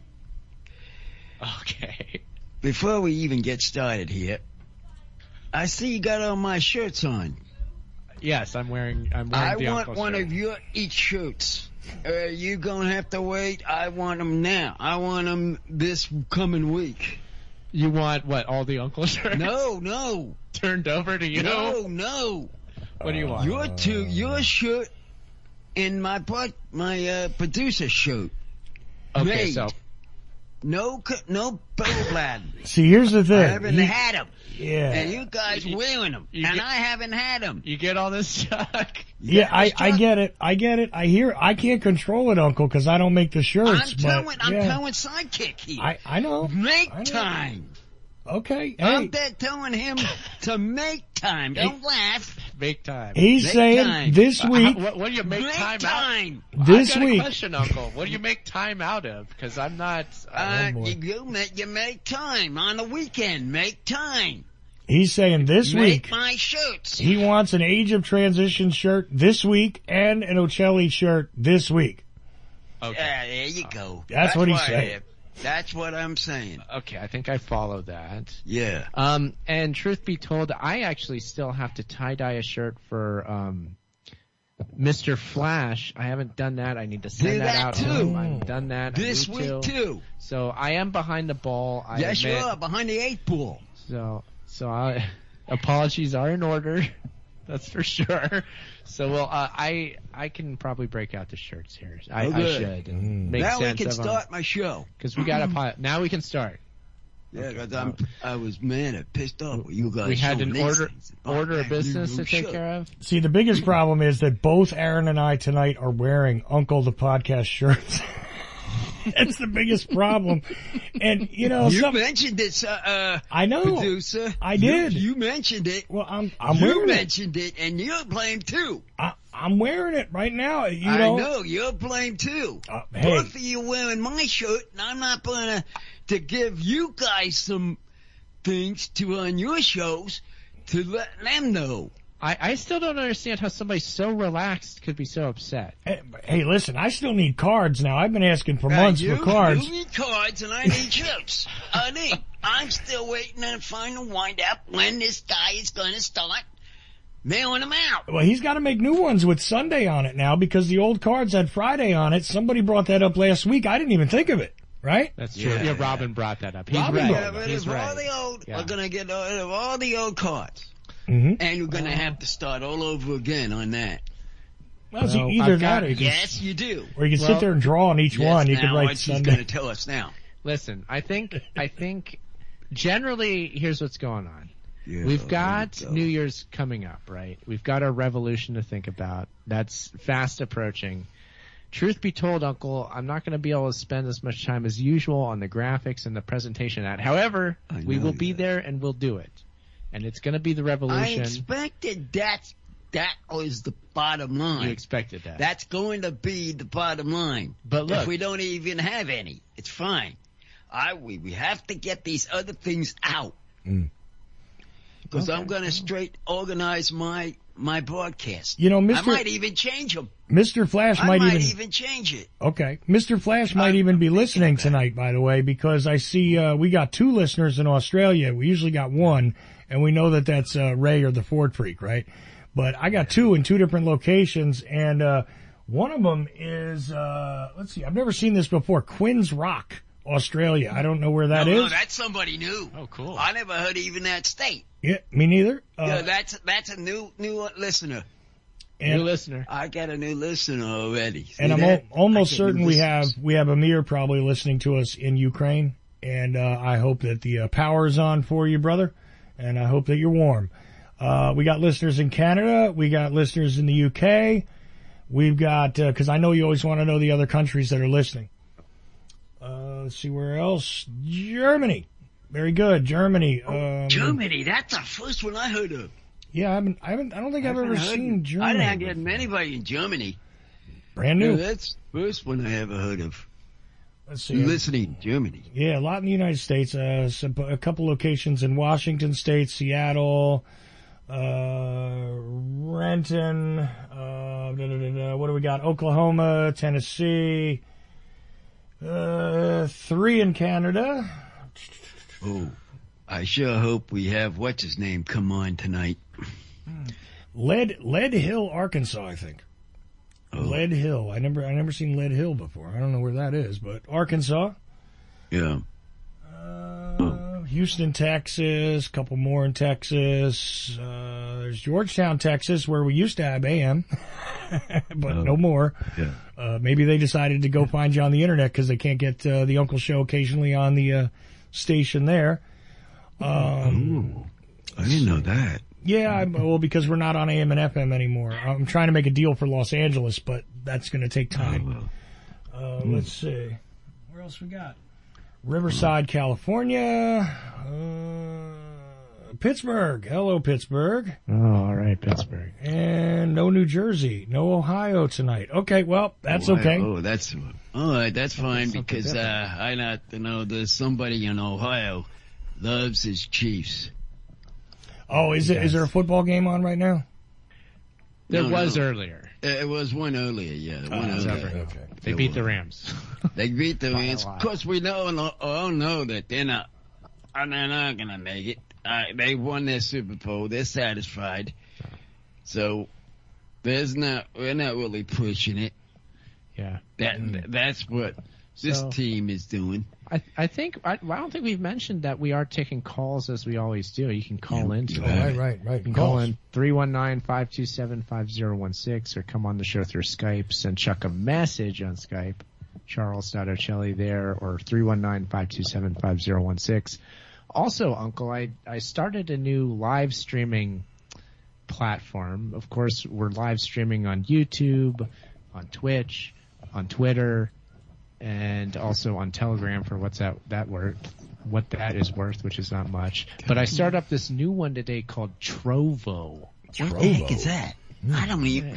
okay. Before we even get started here, I see you got all my shirts on. Yes, I'm wearing I the want Uncle one shirt. of your each shirts. You gonna have to wait. I want them now. I want them this coming week. You want what? All the Uncle shirts? No. Turned over to you? No. What do you want? Your shirt and my producer shirt. Okay, made. so No Bowlad. See, here's the thing. I haven't had them. Yeah. And you guys wearing them. And I haven't had them. you get all this junk. Yeah, I get it. I hear. I can't control it, Uncle, because I don't make the shirts. I'm telling Sidekick here. I know. Make I know. time. Okay. I'm Hey, there telling him to make time. Don't laugh. Make time. he's Make saying time. this week. What do you make, Make time time. This I got week. a question, Uncle. What do you make time out of? Because I'm not. boy. You make time on the weekend. Make time. He's saying this Make week my shirts. he wants an Age of Transition shirt this week and an Ocelli shirt this week. Okay. Yeah, there you go. That's what he's why saying. That's what I'm saying. Okay, I think I follow that. Yeah. And truth be told, I actually still have to tie-dye a shirt for Mr. Flash. I haven't done that. I need to send Do that that out. too. I haven't done that. This I need week to. too. So I am behind the ball. I Yes, admit. you are behind the 8 ball. So apologies are in order. That's for sure. So I can probably break out the shirts here. I should and make Now we sense can of them. start my show. Because we got a pilot. Now we can start. Yeah, because I was pissed off with you guys. We had showing an these order things. of business to New take shirt. care of. See, the biggest problem is that both Aaron and I tonight are wearing Uncle the Podcast shirts. That's the biggest problem. And, you know, You mentioned it, I know. producer. I did. You mentioned it. Well, I'm You wearing it. mentioned it, and you're blamed too. I'm wearing it right now. You I know. know, you're blamed too. Hey. Both of you wearing my shirt, and I'm not going to give you guys some things to on your shows to let them know. I still don't understand how somebody so relaxed could be so upset. Hey, listen, I still need cards now. I've been asking for months you, for cards. You need cards, and I need shirts. I'm still waiting to wind up when this guy is going to start mailing them out. Well, he's got to make new ones with Sunday on it now because the old cards had Friday on it. Somebody brought that up last week. I didn't even think of it. Right? That's true. Yeah. Yeah, Robin brought that up. He's Robin right. brought Get rid He's of all right. the old. Yeah. We're going to get rid of all the old cards. Mm-hmm. And you're going to have to start all over again on that. Well, see, Well, either I've got- that or you can, Yes, you do. or you can Well, sit there and draw on each one. You Yes, can now write what she's Sunday. going to tell us now. Listen, I think generally here's what's going on. Yeah, We've got there you go. New Year's coming up, right? We've got our revolution to think about. That's fast approaching. Truth be told, Uncle, I'm not going to be able to spend as much time as usual on the graphics and the presentation of that. However, we know will be that. there and we'll do it. And it's going to be the I revolution. expected that was the bottom line. You expected that. That's going to be the bottom line. But look- if we don't even have any, it's fine. We have to get these other things out. Because I'm going to straight organize my broadcast. You know, I Mr. might even change them. Mr. Flash I might might even. even change it. Okay. Mr. Flash might even be listening tonight, by the way, because I see we got 2 listeners in Australia. We usually got 1, and we know that that's Ray or the Ford Freak, right? But I got 2 in 2 different locations, and one of them is, let's see, I've never seen this before, Quinn's Rock. Australia. I don't know where that is. No, that's somebody new. Oh, cool. I never heard even that state. Yeah, me neither. Yeah, that's a new listener. And, New listener. I got a new listener already. See and I'm that? almost I get certain new we have listeners. Amir probably listening to us in Ukraine, and I hope that the power is on for you, brother, and I hope that you're warm. We got listeners in Canada. We got listeners in the UK. We've got, because I know you always want to know the other countries that are listening. Let's see where else. Germany. Very good. Germany. Germany, that's the first one I heard of. Yeah, I don't think I've ever seen Germany. I didn't get anybody in Germany. Brand new. Yeah, that's the first one I ever heard of. Let's see. Listening, Germany. Yeah, a lot in the United States. A couple locations in Washington State, Seattle, Renton. What do we got? Oklahoma, Tennessee. 3 in Canada. Oh, I sure hope we have what's his name come on tonight. Lead Hill, Arkansas, I think. Oh. Lead Hill. I never seen Lead Hill before. I don't know where that is, but Arkansas. Yeah. Houston, Texas. A couple more in Texas. There's Georgetown, Texas, where we used to have AM, but no more. Yeah. Maybe they decided to go find you on the internet because they can't get the Uncle Show occasionally on the station there. I didn't know that. Yeah, well, because we're not on AM and FM anymore. I'm trying to make a deal for Los Angeles, but that's going to take time. Let's see. Where else we got? Riverside, California. Pittsburgh. Hello, Pittsburgh. Oh, all right, Pittsburgh. And no New Jersey. No Ohio tonight. Okay, well, that's okay. Oh, that's all right. That's fine something because different. I not to know there's somebody in Ohio loves his Chiefs. Oh, is there a football game on right now? There No, was no. earlier. It was one earlier, yeah. One earlier. Okay. They beat the Rams. They beat the By a Rams. lot. Of course, we all know that they're not gonna make it. They won their Super Bowl. They're satisfied. So we're not really pushing it. Yeah. That's what this So- team is doing. I think I don't think we've mentioned that we are taking calls as we always do. You can call into go it. ahead. Right. You can call in 319-527-5016 or come on the show through Skype. Send Chuck a message on Skype, Charles.Ocelli there, or 319-527-5016. Also, Uncle, I started a new live streaming platform. Of course, we're live streaming on YouTube, on Twitch, on Twitter, and also on Telegram for what that is worth, which is not much. But I started up this new one today called Trovo. What the heck is that? I don't even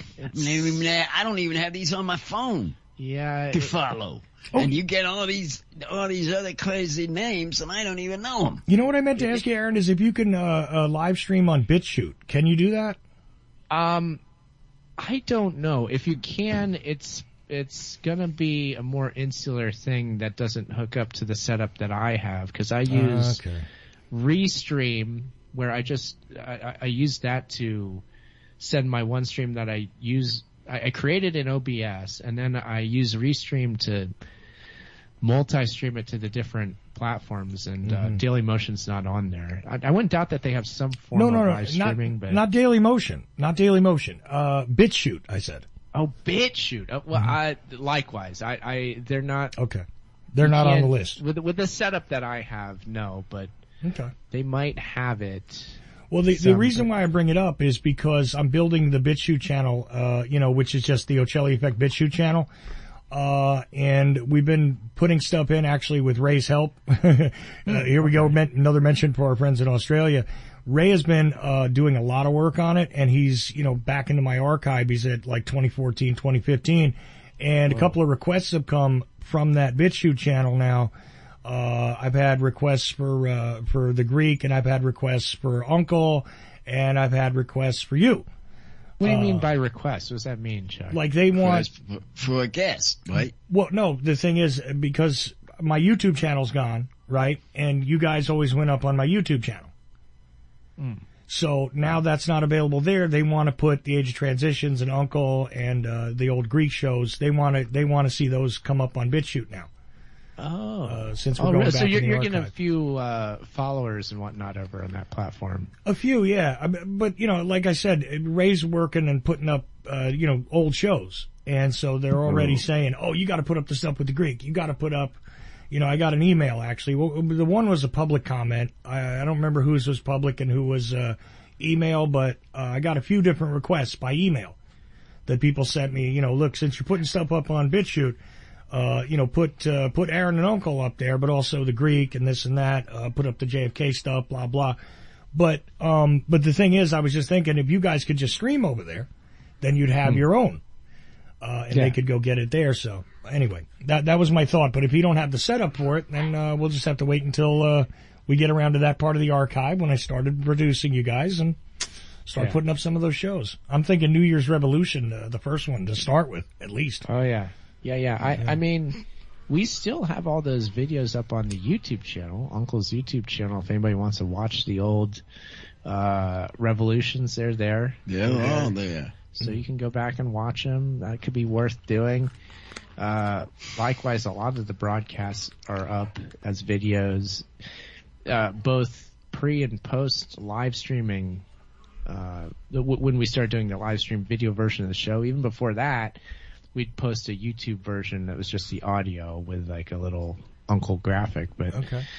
have these on my phone Yeah. to follow. And you get all these other crazy names, and I don't even know them. You know what I meant to ask you, Aaron, is if you can live stream on BitChute. Can you do that? I don't know. If you can, it's gonna be a more insular thing that doesn't hook up to the setup that I have, because I use Restream, where I use that to send my one stream that I use. I created in OBS, and then I use Restream to multi-stream it to the different platforms, and Dailymotion's not on there. I wouldn't doubt that they have some form of live streaming, but not Dailymotion. Not Dailymotion. BitChute, I said. Oh, BitChute. Well, likewise. They're not. Okay. They're not on the list. With the setup that I have, no, but Okay. they might have it. Well, the reason why I bring it up is because I'm building the BitChute channel, which is just the Ocelli Effect BitChute channel. And we've been putting stuff in actually with Ray's help. Here we go. Another mention for our friends in Australia. Ray has been doing a lot of work on it, and he's, back into my archive. He's at like 2014, 2015, and a couple of requests have come from that BitChute channel now. I've had requests for the Greek, and I've had requests for Uncle, and I've had requests for you. What do you mean by request? What does that mean, Chuck? Like they want For a guest, right? Well, no, the thing is, because my YouTube channel's gone, right? And you guys always went up on my YouTube channel. So now that's not available there. They want to put the Age of Transitions and Uncle and the old Greek shows. They want to see those come up on BitChute now. Since we're going back so you're in the getting a archive. few followers and whatnot over on that platform. A few, yeah. But, like I said, Ray's working and putting up, old shows. And so they're already saying, oh, you got to put up the stuff with the Greek. You got to put up, I got an email, actually. Well, the one was a public comment. I don't remember whose was public and who was email, but I got a few different requests by email that people sent me. Look, since you're putting stuff up on BitChute, put Aaron and Uncle up there, but also the Greek and this and that, put up the JFK stuff, blah, blah. But the thing is, I was just thinking if you guys could just stream over there, then you'd have your own, and they could go get it there. So anyway, that was my thought. But if you don't have the setup for it, then, we'll just have to wait until, we get around to that part of the archive when I started producing you guys and start putting up some of those shows. I'm thinking New Year's Revolution, the first one to start with, at least. Oh yeah. Yeah. I mean, we still have all those videos up on the YouTube channel, Uncle's YouTube channel. If anybody wants to watch the old revolutions, they're there. They're all there. So you can go back and watch them. That could be worth doing. Likewise, a lot of the broadcasts are up as videos, both pre and post live streaming. When we started doing the live stream video version of the show, even before that, we'd post a YouTube version that was just the audio with like a little Uncle graphic. But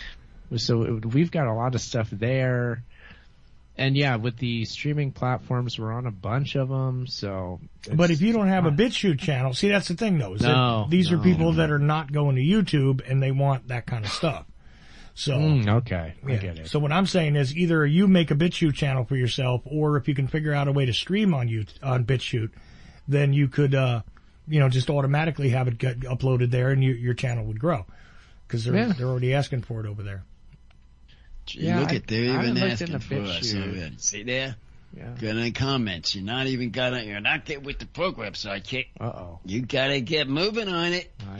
so we've got a lot of stuff there. And yeah, with the streaming platforms, we're on a bunch of them. So, but if you don't have a BitChute channel, see, that's the thing though. These are people that are not going to YouTube and they want that kind of stuff. So, okay, I get it. So what I'm saying is either you make a BitChute channel for yourself, or if you can figure out a way to stream on BitChute, then you could, just automatically have it get uploaded there, and your channel would grow because they're already asking for it over there. Look at, they're even asking for us already. See there? Yeah. Got any comments? You're not there with the program, sidekick. You gotta get moving on it. I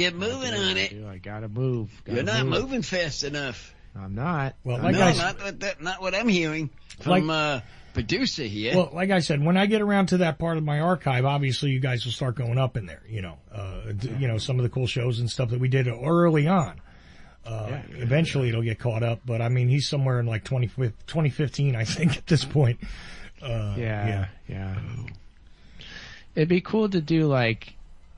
gotta move. You're not moving fast enough. I'm not. Well, not what I'm hearing from producer here. Well, like I said, when I get around to that part of my archive, obviously you guys will start going up in there. Some of the cool shows and stuff that we did early on. Eventually it'll get caught up, but I mean, he's somewhere in like 2015, I think, at this point. Yeah. It'd be cool to do like,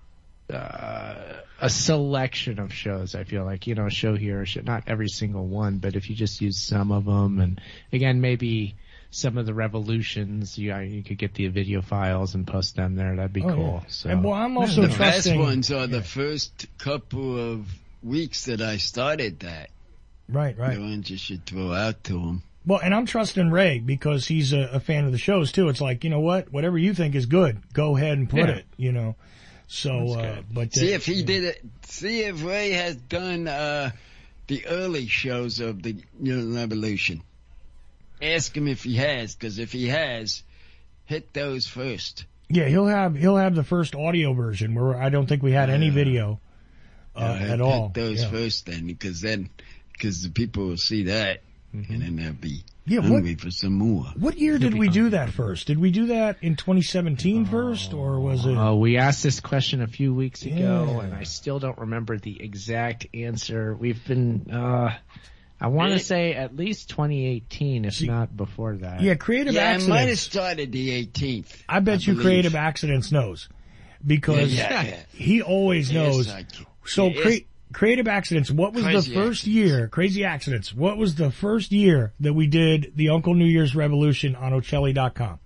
a selection of shows. I feel like, a show here, not every single one, but if you just use some of them, and again, maybe some of the revolutions, you could get the video files and post them there. That'd be cool. Yeah. So, and well, I'm also the trusting. best ones are the first couple of weeks that I started that. Right. The ones you should throw out to them. Well, and I'm trusting Ray because he's a fan of the shows too. It's like, whatever you think is good, go ahead and put it, So, but see if he did it. See if Ray has done the early shows of the Revolution. Ask him if he has, because if he has, hit those first. Yeah, he'll have the first audio version where I don't think we had any video at all. Hit those first then, because the people will see that, and then they'll be hungry for some more. What year did we do that first? Did we do that in 2017 first, or was it? We asked this question a few weeks ago, and I still don't remember the exact answer. We've been, I want to say at least 2018, if not before that. Yeah, Creative Accidents. Yeah, it might have started the 18th. I bet you Creative Accidents knows, because he always knows. So Creative Accidents, what was the first year, Crazy Accidents, what was the first year that we did the Uncle New Year's Revolution on Ocelli.com?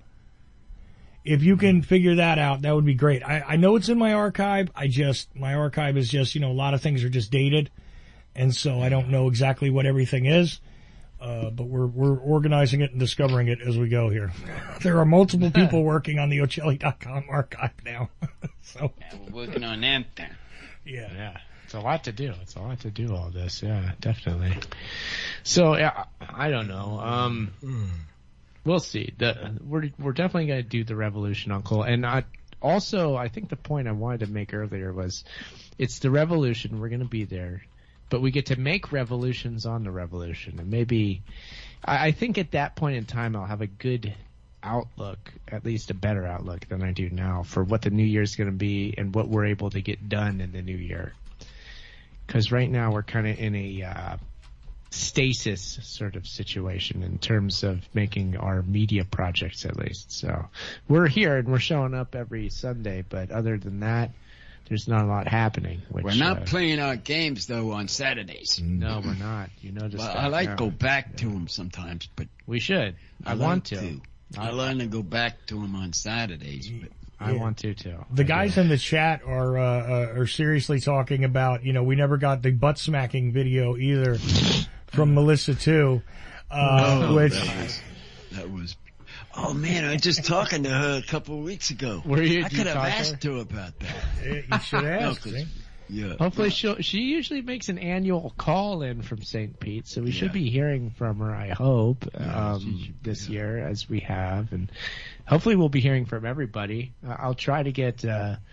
If you can figure that out, that would be great. I know it's in my archive. My archive is just, a lot of things are just dated. And so I don't know exactly what everything is. But we're organizing it and discovering it as we go here. There are multiple people working on the Ocelli.com archive now. So. We're working on that then. Yeah. It's a lot to do. All this. Yeah, definitely. So, I don't know. We'll see. We're definitely going to do the Revolution, Uncle. And I think the point I wanted to make earlier was, it's the Revolution. We're going to be there, but we get to make revolutions on the Revolution. And maybe, I think at that point in time, I'll have a good outlook, at least a better outlook than I do now, for what the new year is going to be and what we're able to get done in the new year. because right now we're kind of in a stasis sort of situation in terms of making our media projects, at least. So we're here and we're showing up every Sunday, but other than that, there's not a lot happening. Which, we're not playing our games though on Saturdays. No, we're not. You noticed Well, that. I like go back to them sometimes, but we should. I want to. I learn to go back to them on Saturdays. But I want to too. The guys in the chat are seriously talking about, we never got the butt smacking video either from Melissa too, which that was. Oh man, I was just talking to her a couple of weeks ago. Were you? I could have asked her about that. You should ask. Yeah. Hopefully she usually makes an annual call in from St. Pete, so we should be hearing from her, I hope, this year as we have, and hopefully we'll be hearing from everybody. I'll try to get,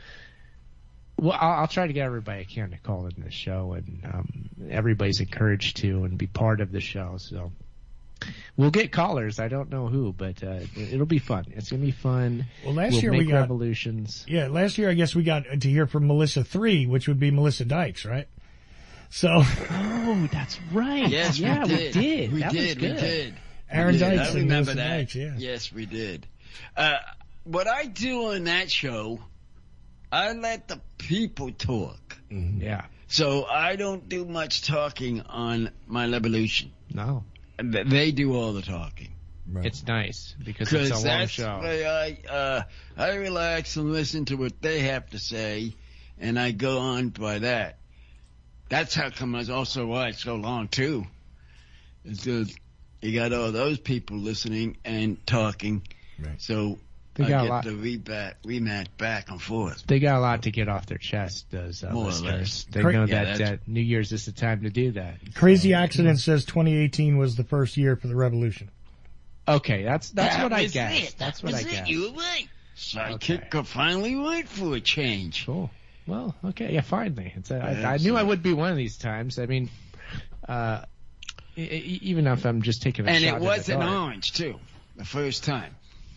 I'll try to get everybody I can to call in this show, and everybody's encouraged to and be part of the show, so. We'll get callers. I don't know who, but it'll be fun. It's gonna be fun. Well, last year we got revolutions. Yeah, last year I guess we got to hear from Melissa 3, which would be Melissa Dykes, right? So. Oh, that's right. Yes, yeah, we did. We that did. Was good. We did. Aaron Dykes. I remember Melissa that. Dykes, yeah. Yes, we did. What I do on that show, I let the people talk. Mm-hmm. Yeah. So I don't do much talking on my revolution. No. They do all the talking. Right. It's nice because it's a long show. I relax and listen to what they have to say, and I go on by that. That's how come I also watch so long too. It's because you got all those people listening and talking, right. So they I got get to rematch back and forth. They got a lot to get off their chest, those listeners. They know that New Year's is the time to do that. Crazy Accident says 2018 was the first year for the revolution. Okay, that's what I guessed. That's what I guessed. You were right. Sidekick finally went for a change. Cool. Well, okay, yeah, finally. I knew I would be one of these times. I mean, even if I'm just taking a shot. And it was in an the dark. orange too, the first time.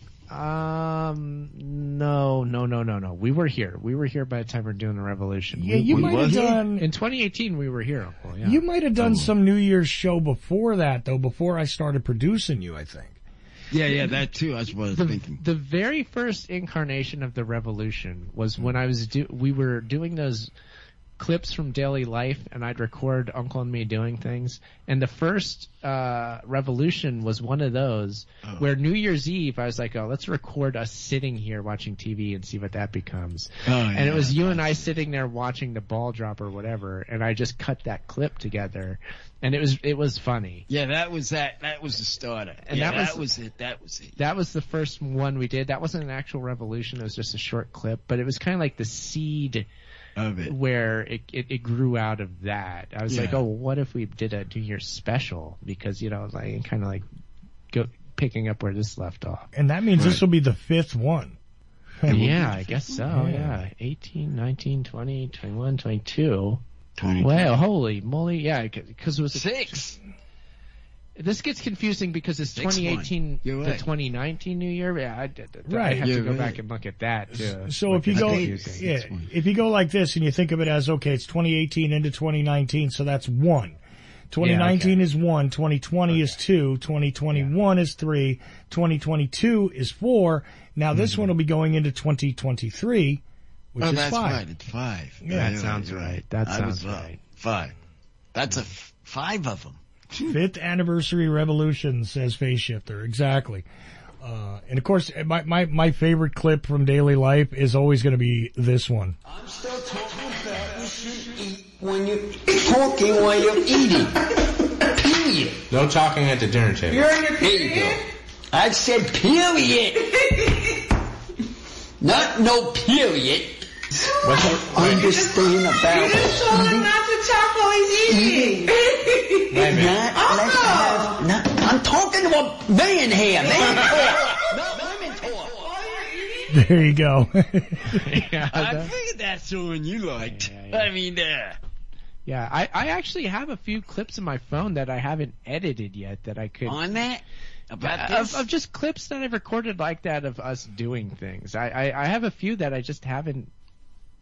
No. We were here. We were here by the time we were doing the revolution. Yeah, you might have done. In 2018, we were here, Uncle. Yeah. You might have done some New Year's show before that, though, before I started producing you, I think. Yeah, that too. That's what I was thinking. The very first incarnation of the revolution was when we were doing those clips from daily life, and I'd record Uncle and me doing things. And the first revolution was one of those where New Year's Eve, I was like, let's record us sitting here watching TV and see what that becomes. And it was you and I sitting there watching the ball drop or whatever, and I just cut that clip together. And it was funny. Yeah, that was that. That was the starter. And that was it. That was it. That was the first one we did. That wasn't an actual revolution. It was just a short clip, but it was kind of like the seed of it, where it grew out of that. I was like, what if we did a New Year's special? Because, like kind of like picking up where this left off. And that means this will be the fifth one. Yeah, I guess so. Yeah. 18, 19, 20, 21, 22. Well, holy moly. Yeah, because it was 6. This gets confusing because it's 2018, the 2019 New Year. Yeah, I have to go back and look at that too. So if you go, if you go like this and you think of it as, okay, it's 2018 into 2019, so that's 1. 2019 is 1, 2020 is 2, 2021 is 3, 2022 is 4. Now this one will be going into 2023, which is 5. That's right, it's 5. Yeah, that sounds right. That sounds right. 5. That's 5 of them. 5th anniversary revolution, says Phase Shifter. Exactly. And of course, my favorite clip from daily life is always going to be this one. I'm still talking about you should eat when you're talking while you're eating. Period. No talking at the dinner table. You're in your period? There you go. I said period. Not no period. Understand about you just told him not to talk while he's eating. I'm talking about man here. Man talk. Not women talk. There you go. I figured that's the one you liked. I mean, yeah, I actually have a few clips in my phone that I haven't edited yet that I could. On that? About this? Of just clips that I've recorded like that of us doing things. I have a few that I just haven't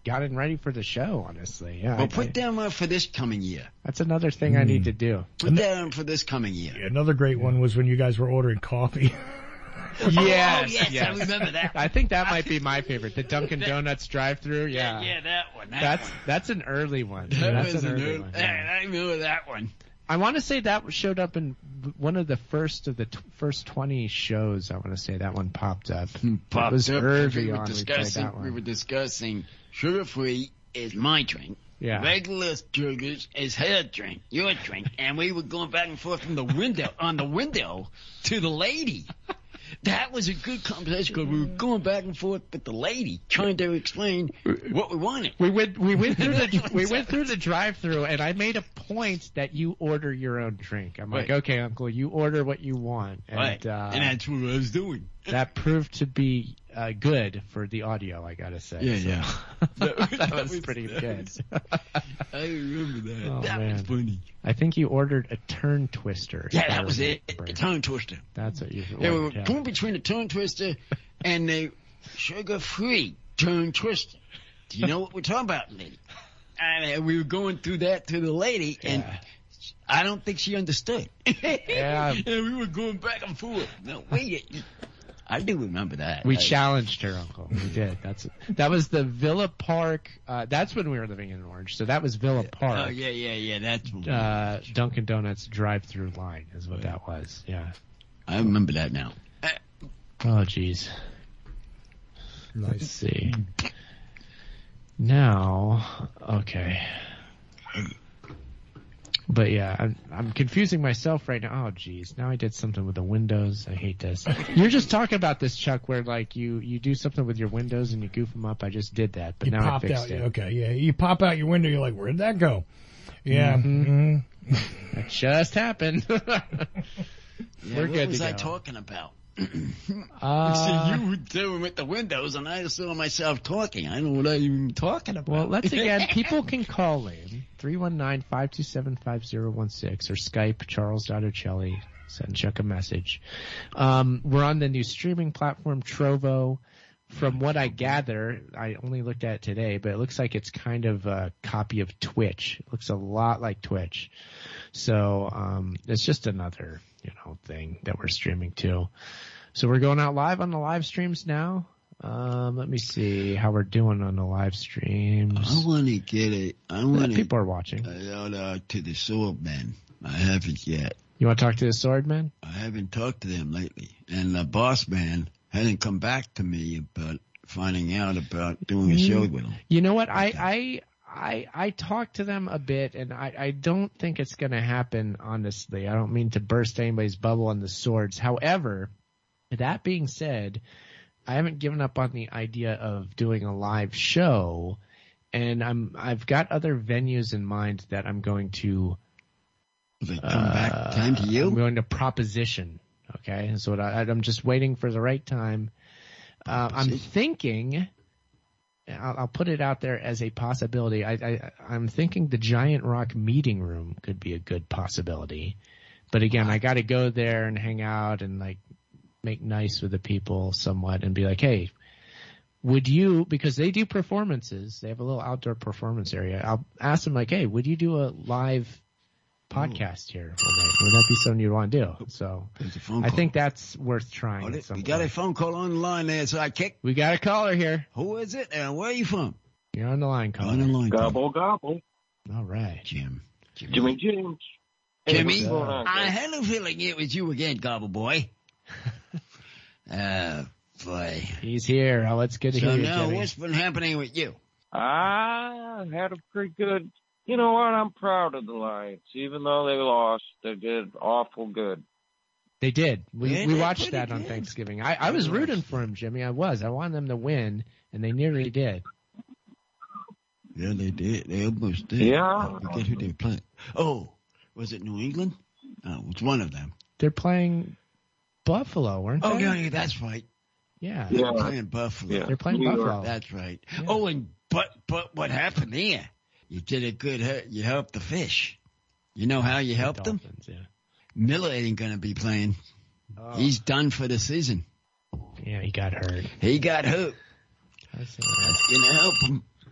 gotten ready for the show, honestly. Yeah. Well, put them up for this coming year. That's another thing I need to do. Put that on for this coming year. Another great one was when you guys were ordering coffee. Yes, I remember that. I think that might be my favorite. The Dunkin' Donuts drive-through. Yeah. Yeah, that one. That's an early one. That That's was an early one. I remember that one. I want to say that showed up in one of the first 20 shows. I want to say that one popped up. It was early on. We were discussing sugar-free is my drink. Yeah. Regular sugars is her drink, your drink, and we were going back and forth from the window to the lady. That was a good conversation because we were going back and forth with the lady, trying to explain what we wanted. We went through the drive-through, and I made a point that you order your own drink. I'm like, okay, Uncle, you order what you want, and and that's what I was doing. That proved to be good for the audio, I gotta say. Yeah. That was pretty good. I remember that. Oh, that man. was funny. I think you ordered a turn twister. Yeah, that was it. A tongue twister. That's what you ordered. They were going between the tongue twister and the sugar-free tongue twister. Do you know what we're talking about, lady? And we were going through that to the lady, and I don't think she understood. Yeah. And we were going back and forth. No, wait. I do remember that. We challenged her, Uncle. We did. That was the Villa Park. That's when we were living in Orange. So that was Villa Park. Oh, yeah. That's what Dunkin' Donuts drive-through line is what that was. Yeah. I remember that now. Oh, jeez. Let's see. Now, okay. But yeah, I'm confusing myself right now. Oh, geez. Now I did something with the windows. I hate this. You're just talking about this, Chuck, where like you do something with your windows and you goof them up. I just did that, but now I fixed it. Okay, yeah. You pop out your window, you're like, where'd that go? Yeah. That just happened. We're good what was to I go. talking about? Uh, See, you were doing with the windows, and I saw myself talking. I don't know what I'm even talking about. Well, let's again, people can call in 319-527-5016 or Skype Charles.Ocelli. Send Chuck a message. We're on the new streaming platform Trovo. From what I gather, I only looked at it today, but it looks like it's kind of a copy of Twitch. It looks a lot like Twitch. So, it's just another, thing that we're streaming to. So we're going out live on the live streams now. Let me see how we're doing on the live streams. I want to get it. People are watching. Out to the sword man. I haven't yet. You want to talk to the sword man? I haven't talked to them lately. And the boss man hasn't come back to me about finding out about doing a show with him. You know what? I talked to them a bit, and I don't think it's going to happen, honestly. I don't mean to burst anybody's bubble on the swords. However, that being said, I haven't given up on the idea of doing a live show, and I've got other venues in mind that I'm going to come back time to you? I'm going to proposition. Okay, so I'm just waiting for the right time. I'm thinking, I'll put it out there as a possibility. I'm thinking the Giant Rock meeting room could be a good possibility. But again, I got to go there and hang out and like make nice with the people somewhat and be like, hey, would you, because they do performances, they have a little outdoor performance area. I'll ask them like, hey, would you do a live podcast here? Would that be something you'd want to do? So I think that's worth trying. We got a phone call on the line there, Sidekick. We got a caller here. Who is it and where are you from? You're on the line, caller. On the line. Gobble, gobble. All right. Jimmy. James. Jimmy, Hey, I had a feeling it was you again, Gobble Boy. Boy. He's here. Oh, it's good to hear you, So now, Jimmy. what's been happening with you? I had a pretty good. You know what? I'm proud of the Lions. Even though they lost, they did awful good. They did. Yeah, We they watched pretty that on good. Thanksgiving. I was rooting for him, Jimmy. I wanted them to win, and they nearly did. Yeah, they did. They almost did. Yeah. I forget who they were playing. Oh, was it New England? No, it's one of them. They're playing Buffalo, weren't they? Oh, yeah, that's right. Yeah. They're Yeah. playing Buffalo. Yeah. They're playing New York. Buffalo. That's right. Yeah. Oh, and but what happened there? You did a good. You helped the fish. You know how you helped them? Dolphins, yeah. Miller ain't gonna be playing. Oh. He's done for the season. Yeah, he got hurt. He got hurt. I see. That's gonna help him.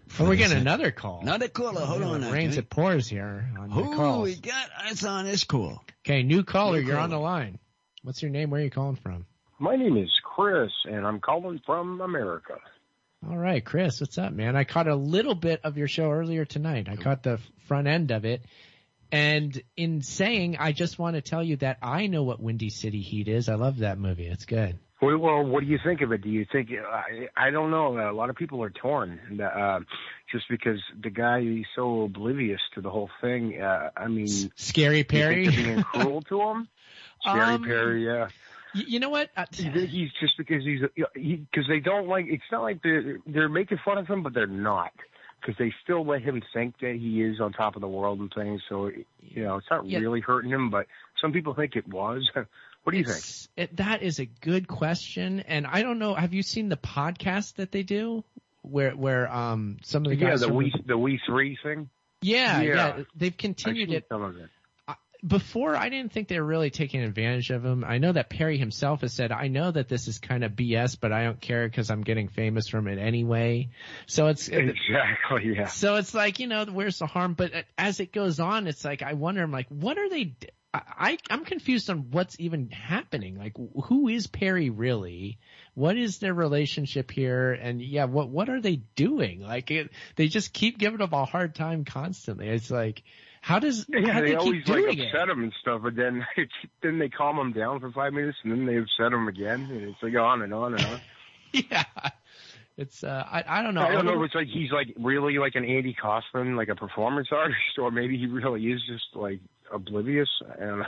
Well, we're getting another call. Another caller. Hold on. It rains, it pours here on the Who calls. we got us on this call? Okay, new caller. You're on the line. What's your name? Where are you calling from? My name is Chris, and I'm calling from America. All right, Chris, what's up, man? I caught a little bit of your show earlier tonight. I caught the front end of it. And in saying, I just want to tell you that I know what Windy City Heat is. I love that movie. It's good. Well, what do you think of it? Do you think I don't know. A lot of people are torn, just because the guy is so oblivious to the whole thing. I mean, Scary Perry. You think they're being cruel to him? Scary Perry, yeah. You know what? He's just because because they don't like. It's not like they're making fun of him, but they're not. Because they still let him think that he is on top of the world and things. So, it's not really hurting him, but some people think it was. What do you think? That is a good question. And I don't know. Have you seen the podcast that they do where some of the guys. Yeah, the We3 thing? Yeah. They've continued it. Some of it. Before, I didn't think they were really taking advantage of him. I know that Perry himself has said, I know that this is kind of BS, but I don't care because I'm getting famous from it anyway. So it's exactly, yeah. So it's like, where's the harm? But as it goes on, it's like, I wonder, I'm like, what are they, I'm confused on what's even happening. Like, who is Perry really? What is their relationship here? And what are they doing? Like, they just keep giving him a hard time constantly. It's like, how do they always keep doing upset him and stuff, but then they calm him down for 5 minutes and then they upset him again, and it's like on and on and on. Yeah, it's I don't know. I don't know if it's like he's like really like an Andy Kaufman, like a performance artist, or maybe he really is just like oblivious. And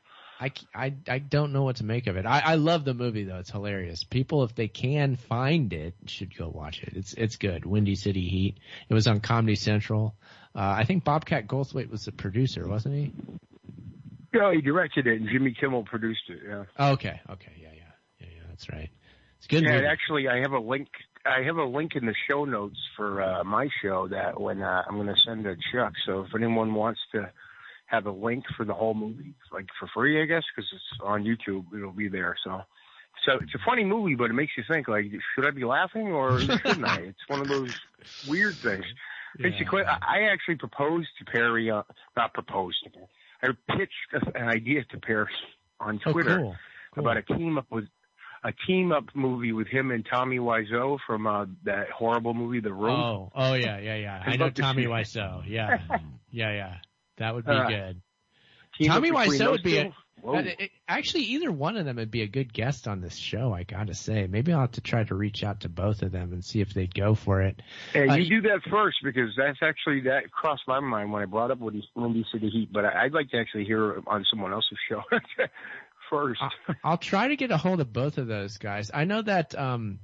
I don't know what to make of it. I love the movie though; it's hilarious. People, if they can find it, should go watch it. It's good. Windy City Heat. It was on Comedy Central. I think Bobcat Goldthwait was the producer, wasn't he? No, he directed it, and Jimmy Kimmel produced it. Yeah. Okay, yeah, that's right. It's good. Yeah, movie. actually, I have a link. I have a link in the show notes for my show that when I'm going to send to Chuck. So if anyone wants to have a link for the whole movie, like for free, I guess, because it's on YouTube, it'll be there. So it's a funny movie, but it makes you think, like, should I be laughing or shouldn't I? It's one of those weird things. Basically, I actually proposed to Perry, not proposed to Perry. I pitched an idea to Perry on Twitter cool. about a team up movie with him and Tommy Wiseau from that horrible movie, The Room. Oh yeah. I know Tommy Wiseau. Yeah. That would be good. Tommy Wiseau would be actually, either one of them would be a good guest on this show, I gotta say. Maybe I'll have to try to reach out to both of them and see if they'd go for it. Yeah, you do that first, because that crossed my mind when I brought up Windy City Heat, but I'd like to actually hear on someone else's show first. I'll try to get a hold of both of those guys. I know that,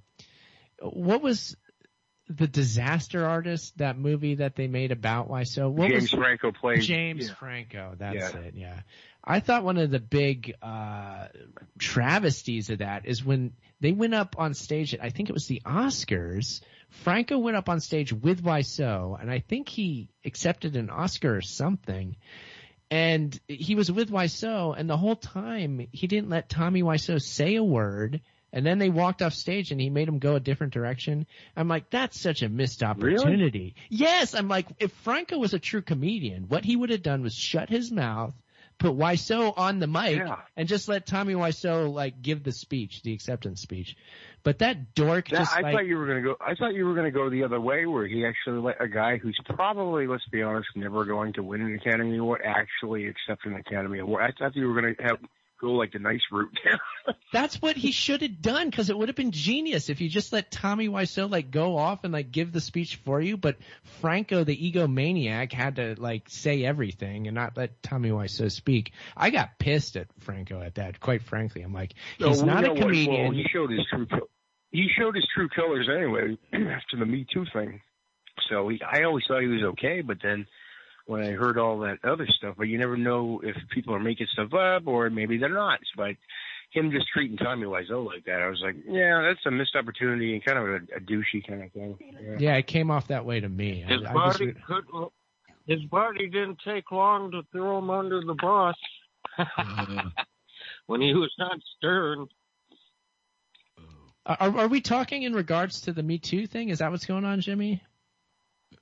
what was the Disaster Artist, that movie that they made about Wiseau? James Franco played. James Franco, that's it, yeah. I thought one of the big travesties of that is when they went up on stage at, I think it was the Oscars. Franco went up on stage with Wiseau, and I think he accepted an Oscar or something. And he was with Wiseau, and the whole time he didn't let Tommy Wiseau say a word. And then they walked off stage and he made him go a different direction. I'm like, that's such a missed opportunity. Really? Yes. I'm like, if Franco was a true comedian, what he would have done was shut his mouth, put Wiseau on the mic, and just let Tommy Wiseau like give the speech, the acceptance speech. But that dork I thought you were going to go the other way, where he actually let a guy who's probably, let's be honest, never going to win an Academy Award actually accept an Academy Award. I thought you were going to go like the nice route there. That's what he should have done, because it would have been genius if you just let Tommy Wiseau like go off and like give the speech for you. But Franco, the egomaniac, had to like say everything and not let Tommy Wiseau speak. I got pissed at Franco at that. Quite frankly, I'm like, he's not a comedian. Well, he showed his true colors anyway after the Me Too thing. So I always thought he was okay, but then when I heard all that other stuff, but you never know if people are making stuff up or maybe they're not. But him just treating Tommy Wiseau like that, I was like, yeah, that's a missed opportunity and kind of a douchey kind of thing. Yeah, it came off that way to me. His body didn't take long to throw him under the bus when he was not Stern. Are we talking in regards to the Me Too thing? Is that what's going on, Jimmy?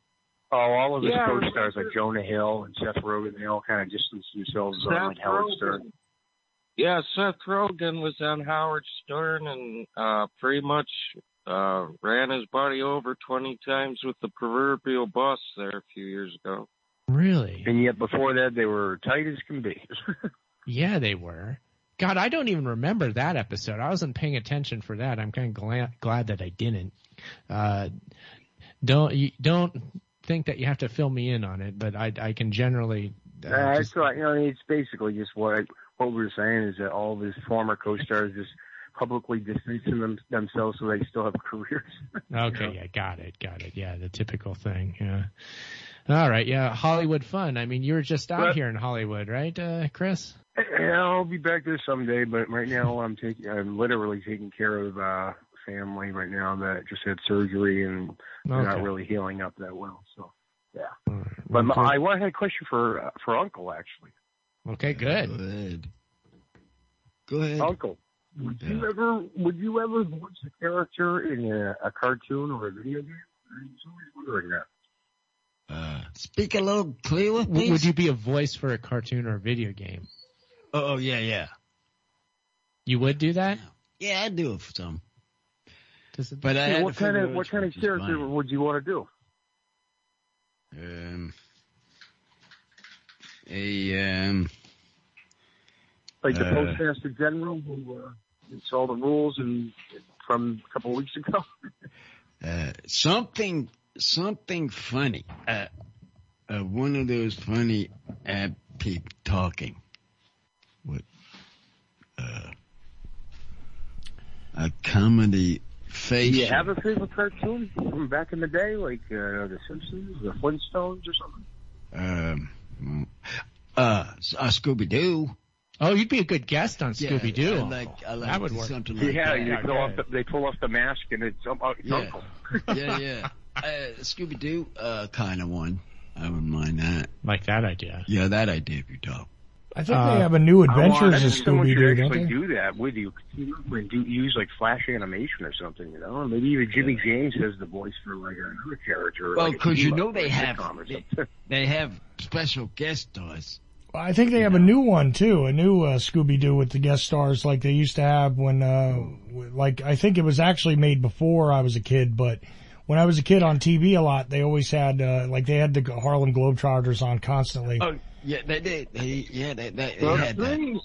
Oh, all of his Yeah, co-stars like Jonah Hill and Seth Rogen, they all kind of distanced themselves on like Howard Stern. Yeah, Seth Rogen was on Howard Stern and pretty much ran his body over 20 times with the proverbial bus there a few years ago. Really? And yet before that, they were tight as can be. Yeah, they were. God, I don't even remember that episode. I wasn't paying attention for that. I'm kind of glad that I didn't. Don't think that you have to fill me in on it, but I can generally. It's like, it's basically just what we were saying is that all of his former co-stars just publicly distancing themselves so they still have careers. Okay, yeah, got it. Yeah, the typical thing. Yeah. All right, yeah, Hollywood fun. I mean, you were just out here in Hollywood, right, Chris? Yeah, I'll be back there someday, but right now I'm literally taking care of family right now that just had surgery and they're not really healing up that well. So, yeah. But I had a question for Uncle, actually. Okay, good. Go ahead. Uncle, would you ever voice a character in a cartoon or a video game? I'm always wondering that. Speak a little clearer, please. Would you be a voice for a cartoon or a video game? Oh, yeah. You would do that? Yeah, I'd do it for some. But what kind of character would you want to do? Like the Postmaster General who saw the rules from a couple of weeks ago. Something funny. One of those funny people talking. What? A comedy face. Do you have a favorite cartoon from back in the day, like The Simpsons, The Flintstones, or something? Scooby-Doo. Oh, you'd be a good guest on Scooby-Doo. I like that would work. Something like that. They pull off the mask and it's Uncle. Yeah. Scooby-Doo kind of one. I wouldn't mind that. Like that idea. Yeah, that idea if you talk. I think they have a New Adventures of Scooby-Doo, don't they? Do that with you. Use like flash animation or something, Maybe even Jimmy James has the voice for like another character. Well, because they have special guest stars. I think they have a new one too, a new Scooby-Doo with the guest stars like they used to have when, I think it was actually made before I was a kid, but when I was a kid on TV a lot, they always had, they had the Harlem Globetrotters on constantly. Oh, yeah, they did. They had that.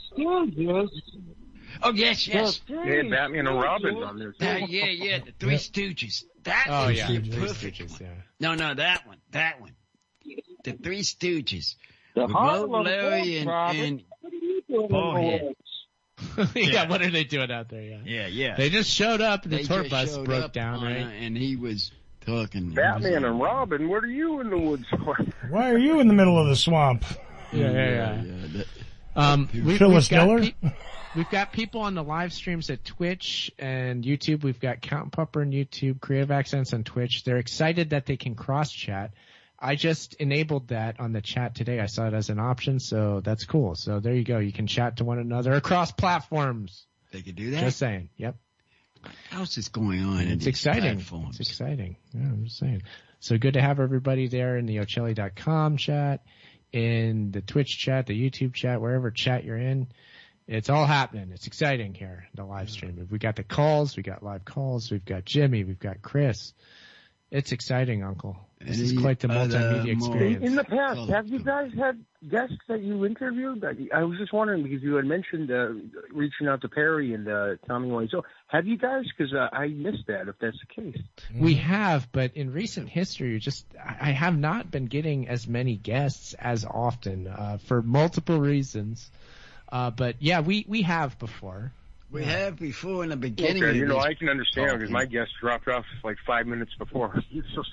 Oh, yes. They had Batman and Robin on there, too. Yeah, the Three Stooges. That was the perfect one. Yeah. No, that one. The Three Stooges. The Harlem Larry and Ballhead. Yeah, what are they doing out there? Yeah. They just showed up and the tour bus broke down, right? And he was talking. Batman and Robin, what are you in the woods for? Why are you in the middle of the swamp? Yeah. Phyllis Diller? We've got people on the live streams at Twitch and YouTube. We've got Count Pupper on YouTube, Creative Accents on Twitch. They're excited that they can cross-chat. I just enabled that on the chat today. I saw it as an option, so that's cool. So there you go. You can chat to one another across platforms. They could do that? Just saying. Yep. How's this going on? It's exciting. Platforms? It's exciting. Yeah, I'm just saying. So good to have everybody there in the Ochelli.com chat, in the Twitch chat, the YouTube chat, wherever chat you're in. It's all happening. It's exciting here, the live stream. We got the calls. We got live calls. We've got Jimmy. We've got Chris. It's exciting, Uncle. This is quite the multimedia experience. In the past, have you guys had guests that you interviewed? I was just wondering because you had mentioned reaching out to Perry and Tommy Wiseau. Have you guys? Because I missed that, if that's the case. We have, but in recent history, I have not been getting as many guests as often for multiple reasons. But yeah, we have before. We have before in the beginning. Okay, I can understand because my guests dropped off like 5 minutes before.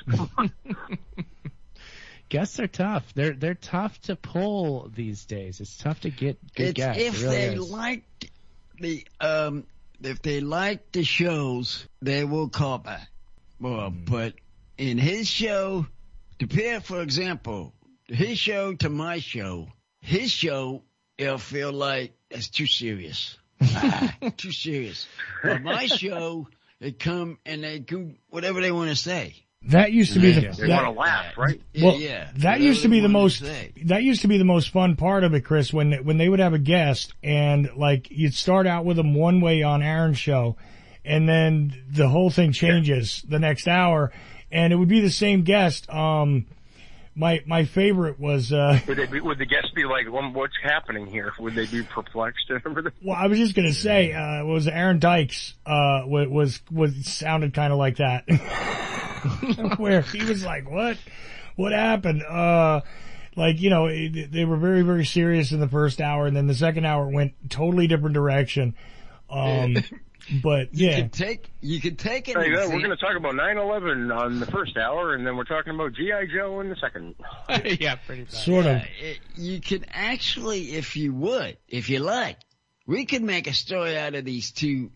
Guests are tough. They're tough to pull these days. It's tough to get good guests. If they like the shows, they will call back. Well, but in his show, compare, for example, his show to my show, it'll feel like it's too serious. Too serious. But my show, they come and they do whatever they want to say. That used to be They want to laugh, right? Well, yeah. that used to be the most. Say. That used to be the most fun part of it, Chris. When they would have a guest, and like you'd start out with them one way on Aaron's show, and then the whole thing changes the next hour, and it would be the same guest. My favorite was. Would the guests be like, well, "What's happening here?" Would they be perplexed? Well, I was just gonna say, was Aaron Dykes was sounded kind of like that. Where he was like, what happened? Like, you know, they were very, very serious in the first hour, and then the second hour went totally different direction. But yeah. You could take it. Hey, we're going to talk about 9/11 on the first hour, and then we're talking about G.I. Joe in the second. Yeah, pretty much. Sort of. You could actually, if you like, we could make a story out of these two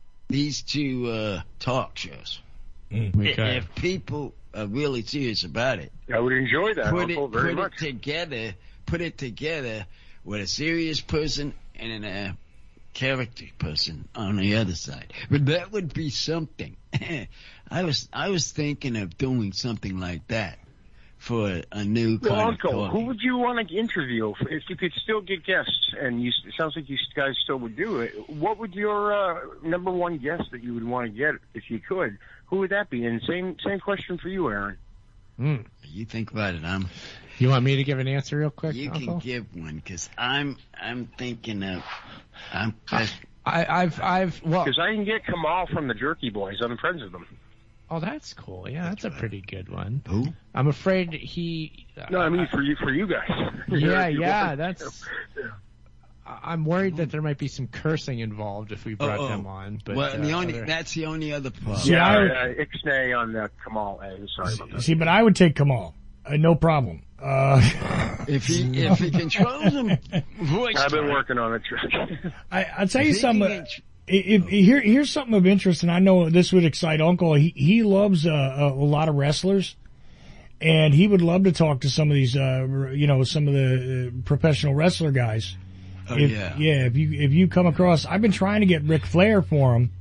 talk shows. If people are really serious about it. I would enjoy that, Uncle, very much. Put it together with a serious person and a character person on the other side. But that would be something. I was thinking of doing something like that for a new kind of Uncle, talking. who would you want to interview if you could still get guests? And it sounds like you guys still would do it. What would your number one guest that you would want to get if you could? Who would that be? And same question for you, Aaron. You think about it. You want me to give an answer real quick? You Uncle? can give one because I'm thinking of. Well, Because I can get Kamal from the Jerky Boys. I'm friends with them. Oh, that's cool. Yeah, that's a pretty good one. Who? I'm afraid he. No, I mean for you guys. Yeah, that's. I'm worried that there might be some cursing involved if we brought them on. But well, that's the only other problem. Yeah, Ixnay on Kamal. Sorry about that. See, but I would take Kamal. No problem. If he controls him, voice. I've been working on it. I'll tell you something. Here's something of interest, and I know this would excite Uncle. He loves a lot of wrestlers, and he would love to talk to some of these, some of the professional wrestler guys. If you come across, I've been trying to get Ric Flair for him,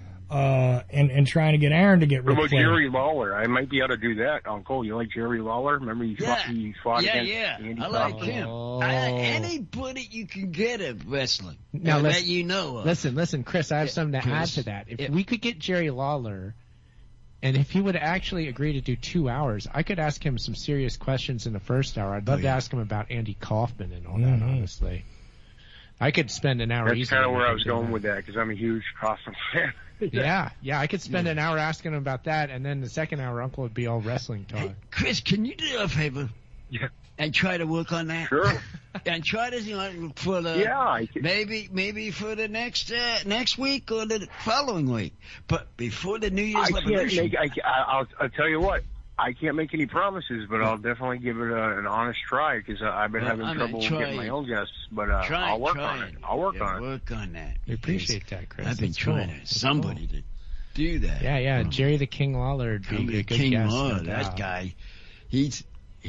and trying to get Aaron to get Ric Flair. Jerry Lawler? I might be able to do that, Uncle. You like Jerry Lawler? Remember he fought against Andy I like Kaufman? him. Anybody you can get at wrestling. Now, that you know of. Listen, Chris, I have something to add to that. If we could get Jerry Lawler, and if he would actually agree to do 2 hours, I could ask him some serious questions in the first hour. I'd love to ask him about Andy Kaufman and all that, honestly. I could spend an hour. That's kind of where I was going with that, because I'm a huge Kaufman fan. Yeah, I could spend an hour asking him about that, and then the second hour, Uncle would be all wrestling talk. Hey, Chris, can you do a favor? Yeah. And try to work on that? Sure. And try to, for the, maybe for the next week or the following week. But before the New Year's Revolution. I'll tell you what. I can't make any promises, but I'll definitely give it an honest try, because I've been having trouble getting my own guests. But I'll work on it. I'll work on it. Work on that. We appreciate that, Chris. I've been trying somebody to do that. Yeah. Jerry the King Lawler would be a good King guest. Lawler, that guy, he's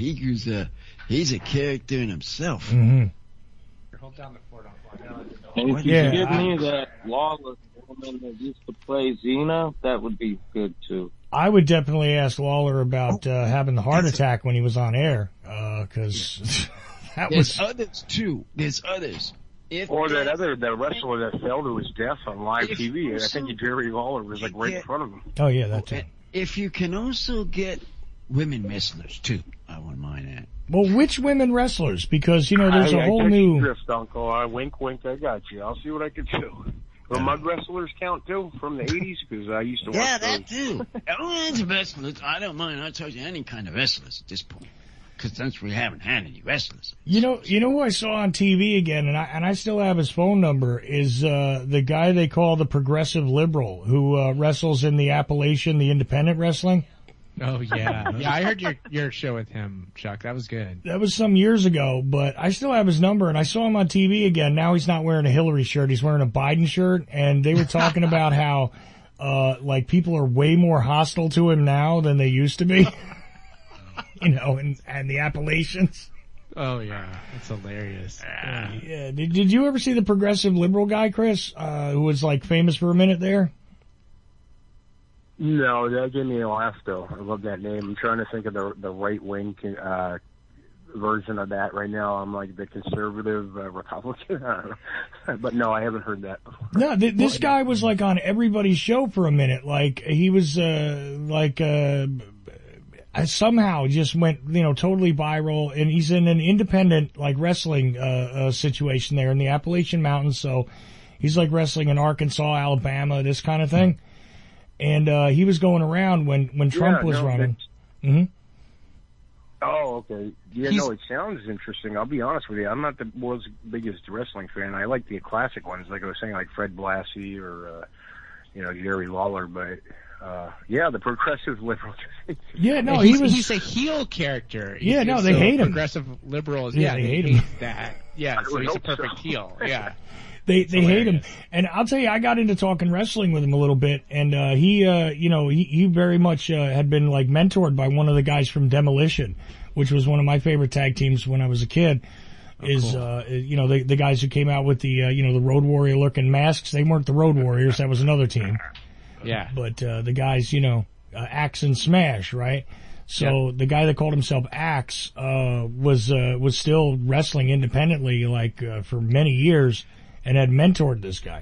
a character in himself. Mm-hmm. Hold down the fort, And if you could give me that Lawler woman that used to play Xena, that would be good too. I would definitely ask Lawler about having the heart attack when he was on air, because There's others too. There's others. That wrestler that fell to his death on live TV. I think Jerry Lawler was like right in front of him. Oh yeah, that too. If you can also get women wrestlers too, I wouldn't mind that. Well, which women wrestlers? Because there's a whole new. Drift, Uncle. Wink, wink. I got you. I'll see what I can do. Will mud wrestlers count too from the 80s? Because I used to watch those. that too. Everyone's wrestlers. I don't mind. I'll tell you any kind of wrestlers at this point. Because since we haven't had any wrestlers. You know who I saw on TV again, and I still have his phone number, is the guy they call the Progressive Liberal, who wrestles in the Appalachian, the independent wrestling. Oh yeah, I heard your show with him, Chuck. That was good. That was some years ago, but I still have his number, and I saw him on TV again. Now he's not wearing a Hillary shirt; he's wearing a Biden shirt, and they were talking about how people are way more hostile to him now than they used to be. And the Appalachians. Oh yeah, it's hilarious. Yeah. Did you ever see the Progressive Liberal guy, Chris, who was famous for a minute there? No, that gave me a laugh though. I love that name. I'm trying to think of the right wing version of that right now. I'm like the conservative Republican. I don't know. But no, I haven't heard that before. No, this guy was like on everybody's show for a minute. Like he was somehow just went, totally viral, and he's in an independent like wrestling situation there in the Appalachian Mountains. So he's like wrestling in Arkansas, Alabama, this kind of thing. And he was going around when Trump was running. Mm-hmm. Oh, okay. Yeah, no, it sounds interesting. I'll be honest with you. I'm not the world's biggest wrestling fan. I like the classic ones, like I was saying, like Fred Blassie or, Jerry Lawler. But, the progressive liberal. Yeah, no, he's a heel character. Yeah, no, they hate him. Progressive liberals. Yeah, they hate him. That. Yeah, so he's a perfect heel. Yeah. They hate him. And I'll tell you, I got into talking wrestling with him a little bit, and he very much had been like mentored by one of the guys from Demolition, which was one of my favorite tag teams when I was a kid. Cool. The guys who came out with the the Road Warrior looking masks. They weren't the Road Warriors, that was another team. Yeah. But the guys, Axe and Smash, right? So the guy that called himself Axe was still wrestling independently for many years, and had mentored this guy.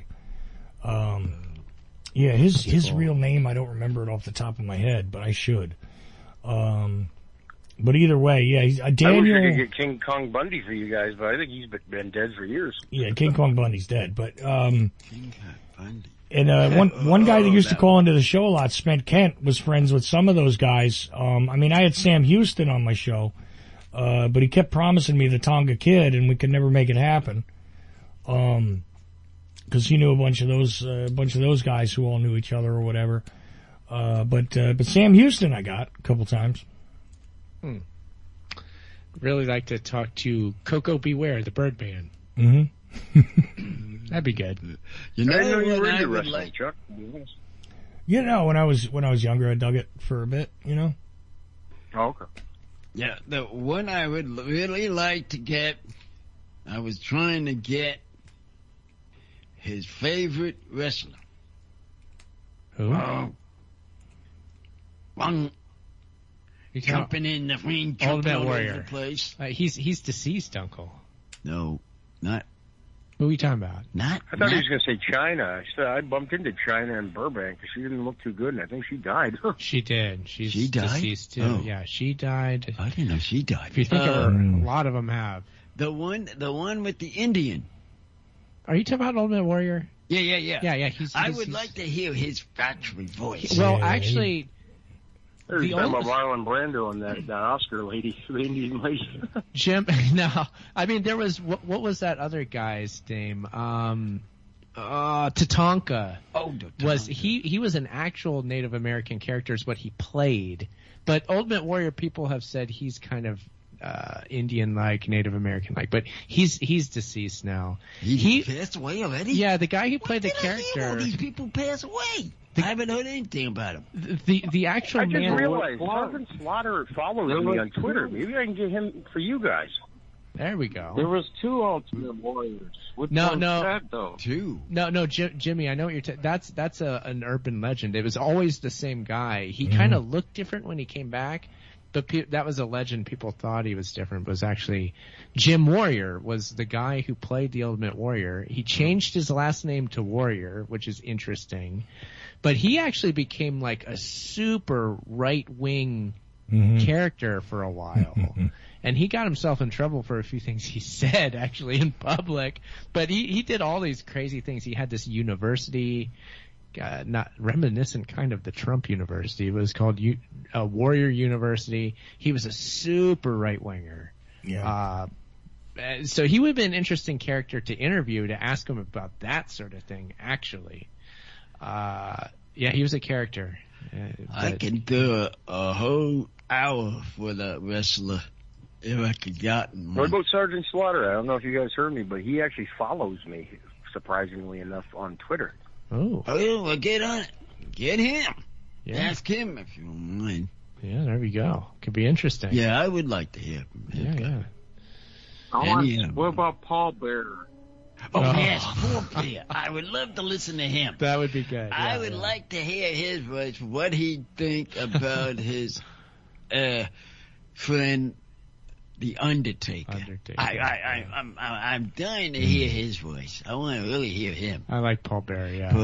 His real name, I don't remember it off the top of my head, but I should. But either way, he's Daniel. I wish I could get King Kong Bundy for you guys, but I think he's been dead for years. Yeah, King Kong Bundy's dead, but King Kong Bundy. And one guy that used to call into the show a lot, Spent Kent, was friends with some of those guys. I had Sam Houston on my show, but he kept promising me the Tonga Kid, and we could never make it happen. Cause he knew a bunch of those guys who all knew each other or whatever. But Sam Houston I got a couple times. Really like to talk to Coco Beware, the Birdman. Mm-hmm. That'd be good. I didn't know you were into wrestling, Chuck. When I was younger, I dug it for a bit, Oh, okay. Yeah, the one I would really like to get, I was trying to get his favorite wrestler. Who? One jumping in the ring, jumping all over the place. He's deceased, Uncle. No, not. Who are you talking about? I thought he was going to say China. I bumped into China in Burbank because she didn't look too good, and I think she died. She did. She died? Deceased too. Oh. Yeah, she died. I didn't know she died. If you think of her, a lot of them have. The one with the Indian. Are you talking about Ultimate Warrior? Yeah. Yeah. I would like to hear his factory voice. Well, actually, there's Marlon Brando and that Oscar lady, the Indian lady. Jim, no, I mean there was what was that other guy's name? Tatanka. Oh, Tatanka. Was he was an actual Native American character is what he played, but Ultimate Warrior people have said he's kind of Indian-like, Native American-like, but he's deceased now. He passed away already? Yeah, the guy who played the character. All these people pass away. I haven't heard anything about him. The actual man. I just realized Sergeant Slaughter follows me on Twitter. Maybe I can get him for you guys. There we go. There was 2 Ultimate Warriors. No. That, though? 2. No, Jimmy. I know what you're. That's an urban legend. It was always the same guy. He kind of looked different when he came back, but that was a legend. People thought he was different, but it was actually Jim Warrior was the guy who played the Ultimate Warrior. He changed his last name to Warrior, which is interesting. But he actually became like a super right-wing character for a while. And he got himself in trouble for a few things he said, actually, in public. But he did all these crazy things. He had this university, not reminiscent kind of the Trump University. It was called Warrior University. He was a super right-winger. Yeah. So he would have been an interesting character to interview, to ask him about that sort of thing, actually. He was a character. I can do a whole hour for that wrestler if I could gotten one. What about Sergeant Slaughter? I don't know if you guys heard me, but he actually follows me, surprisingly enough, on Twitter. Oh, well, get on it. Get him. Yeah. Ask him if you don't mind. Yeah, there we go. Could be interesting. Yeah, I would like to hear him. Yeah. What about Paul Bearer? Oh, yes, poor Pierre. I would love to listen to him. That would be good. I would like to hear his voice, what he'd think about his friend, The Undertaker. I'm dying to hear his voice. I want to really hear him. I like Paul Bearer, yeah.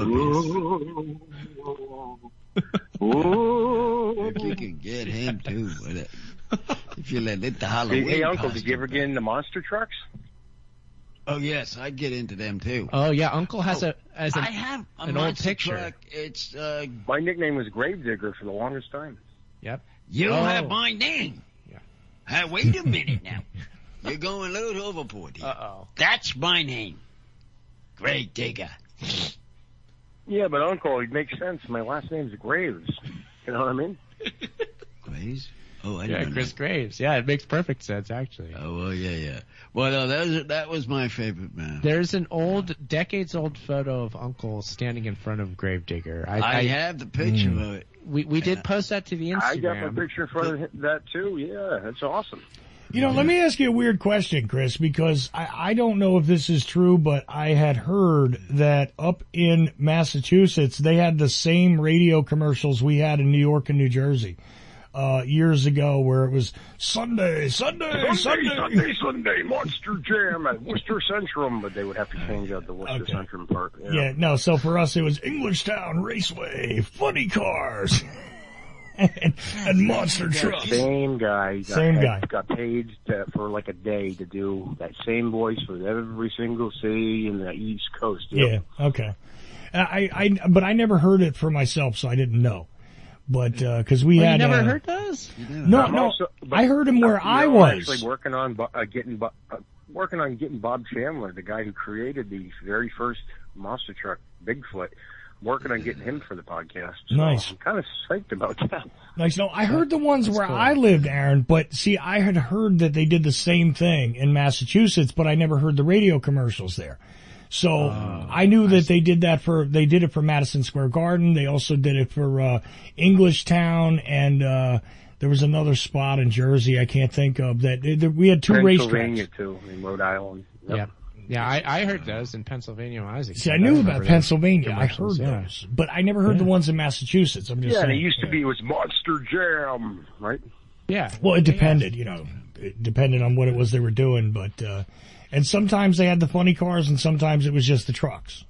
If you could get him, too. If you let the Halloween Hey, Uncle, costume. did you ever get into monster trucks? Oh, yes, I'd get into them, too. Oh, yeah, Uncle has I have an old monster picture. truck. It's, My nickname was Gravedigger for the longest time. Yep. you Oh. have my name. Yeah. Hey, wait a minute now. You're going a little overboard here. Uh-oh. That's my name. Great digger. Yeah, but Uncle, it makes sense. My last name's Graves. You know what I mean? Graves? Oh, I Yeah, didn't know Chris that. Graves. Yeah, it makes perfect sense, actually. Oh, well, yeah. Well, that was my favorite man. There's an decades-old photo of Uncle standing in front of Gravedigger. I have the picture of it. We did post that to the Instagram. I got my picture in front of that, too. Yeah, that's awesome. You know, let me ask you a weird question, Chris, because I don't know if this is true, but I had heard that up in Massachusetts, they had the same radio commercials we had in New York and New Jersey, years ago, where it was Sunday, Monster Jam at Worcester Centrum, but they would have to change out the Worcester Centrum part. Yeah, no, so for us it was Englishtown Raceway, funny cars, and monster trucks. Same guy. Same guy. Got paid for like a day to do that same voice for every single city in the East Coast. Yeah, okay. But I never heard it for myself, so I didn't know. But, cause we had, you never heard those? No, I heard him where I I'm was. actually working on getting Bob Chandler, the guy who created the very first monster truck, Bigfoot. Working on getting him for the podcast. So Nice. I'm kind of psyched about that. Nice. No, I heard the ones where I lived, Aaron, but see, I had heard that they did the same thing in Massachusetts, but I never heard the radio commercials there. So I knew that they did it for Madison Square Garden. They also did it for, Englishtown, and, there was another spot in Jersey I can't think of that we had two Pennsylvania racetracks. too, in Rhode Island. Yep. Yeah, I heard those in Pennsylvania when I was a kid. See, I knew about remember Pennsylvania. those I heard commercials, yeah. those, but I never heard the ones in Massachusetts. I'm just Yeah, saying. and it used to be, it was Monster Jam, right? Yeah. Well, it depended, it depended on what it was they were doing, but, and sometimes they had the funny cars and sometimes it was just the trucks,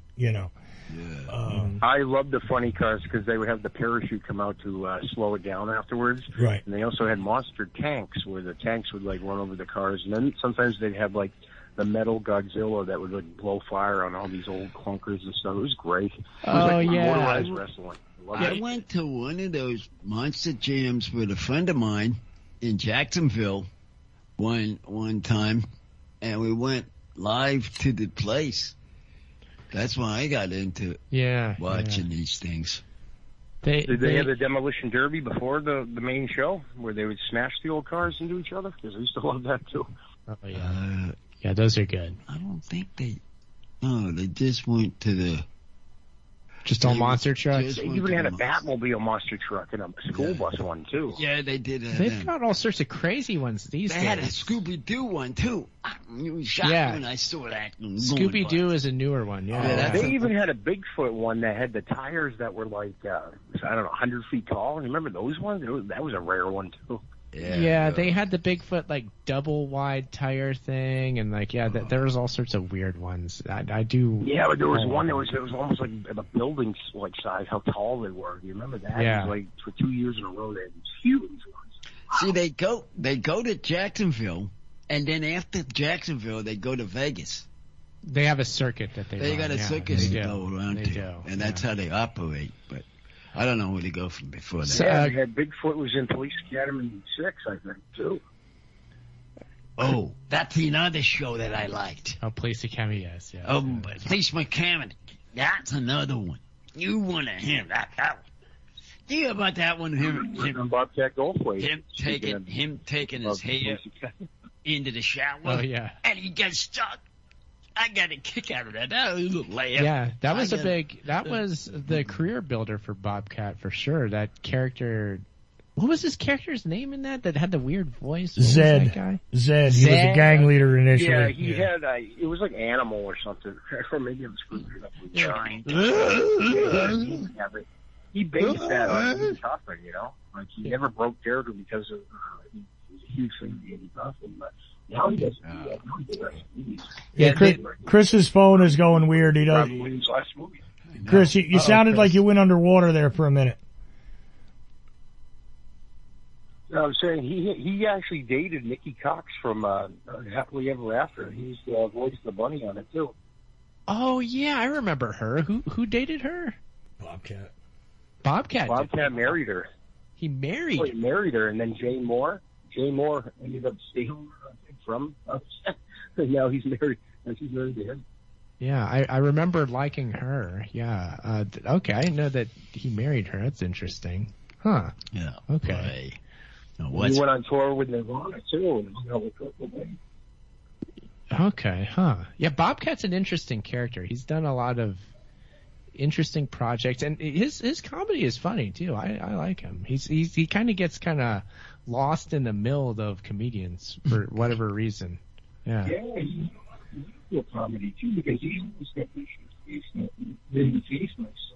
I loved the funny cars because they would have the parachute come out to slow it down afterwards. Right. And they also had monster tanks where the tanks would like run over the cars. And then sometimes they'd have like the metal Godzilla that would like blow fire on all these old clunkers and stuff. It was great. It was like motorized wrestling. I went to one of those monster jams with a friend of mine in Jacksonville one time, and we went live to the place. That's why I got into watching these things. Did they have the Demolition Derby before the main show where they would smash the old cars into each other? Because I used to love that too. Oh, yeah. Yeah, those are good. I don't think they just went to the... Just all monster trucks? They even had a Batmobile monster truck and a school bus one too. Yeah, they did. They've got all sorts of crazy ones these days. They had a Scooby-Doo one too. I was shocked when I saw that. Scooby-Doo is a newer one, They even had a Bigfoot one that had the tires that were like, I don't know, 100 feet tall. Remember those ones? That was a rare one too. Yeah, they had the Bigfoot like double wide tire thing, and like there was all sorts of weird ones. I do. Yeah, but there was one that was almost like a building like size. How tall they were? Do you remember that? Yeah. It was like for 2 years in a row they had these huge ones. See, they go to Jacksonville, and then after Jacksonville they go to Vegas. They have a circuit that they run. Got a circuit to do. go around They to, do. and that's how they operate. But I don't know where they go from before that. So, they had Bigfoot was in Police Academy 6, I think, too. Oh, that's another show that I liked. Oh, Police Academy, yes. Police Academy. That's another one. You want to hear that one. Do you hear about that one? Him Bobcat Goldthwait. Him taking his hair into the shower. Oh, yeah. And he gets stuck. I got a kick out of that. That was a little laugh. Yeah, that was that was the career builder for Bobcat for sure. That character What was his character's name in that had the weird voice? What Zed. was that guy? Zed. He was a gang leader initially. Yeah, he had, it was like Animal or something. Or maybe it was screwed up with Giant. He based that on Andy Kaufman, you know? Like, he never broke character because of, he was a huge fan of Andy Kaufman, but now he doesn't do that. Now he does movies. Yeah, Chris's phone is going weird. He does. Probably his last movie. Chris, you sounded like you went underwater there for a minute. I was saying he actually dated Nikki Cox from Happily Ever After. He's voiced the bunny on it too. Oh yeah, I remember her. Who dated her? Bobcat. Bobcat married her. He married. He married her, and then Jane Moore. Jane Moore ended up stealing her from us. And now he's married. And she's married to him. Yeah, I remember liking her. Yeah. Okay, I didn't know that he married her. That's interesting. Huh. Yeah. Okay. He went on tour with Nirvana too, and Okay, huh. Yeah, Bobcat's an interesting character. He's done a lot of interesting projects, and his comedy is funny too. I like him. He kind of gets kind of lost in the mill of comedians for whatever reason. Yeah. Yeah, he's a comedy too because he's almost got issues. He's face nice.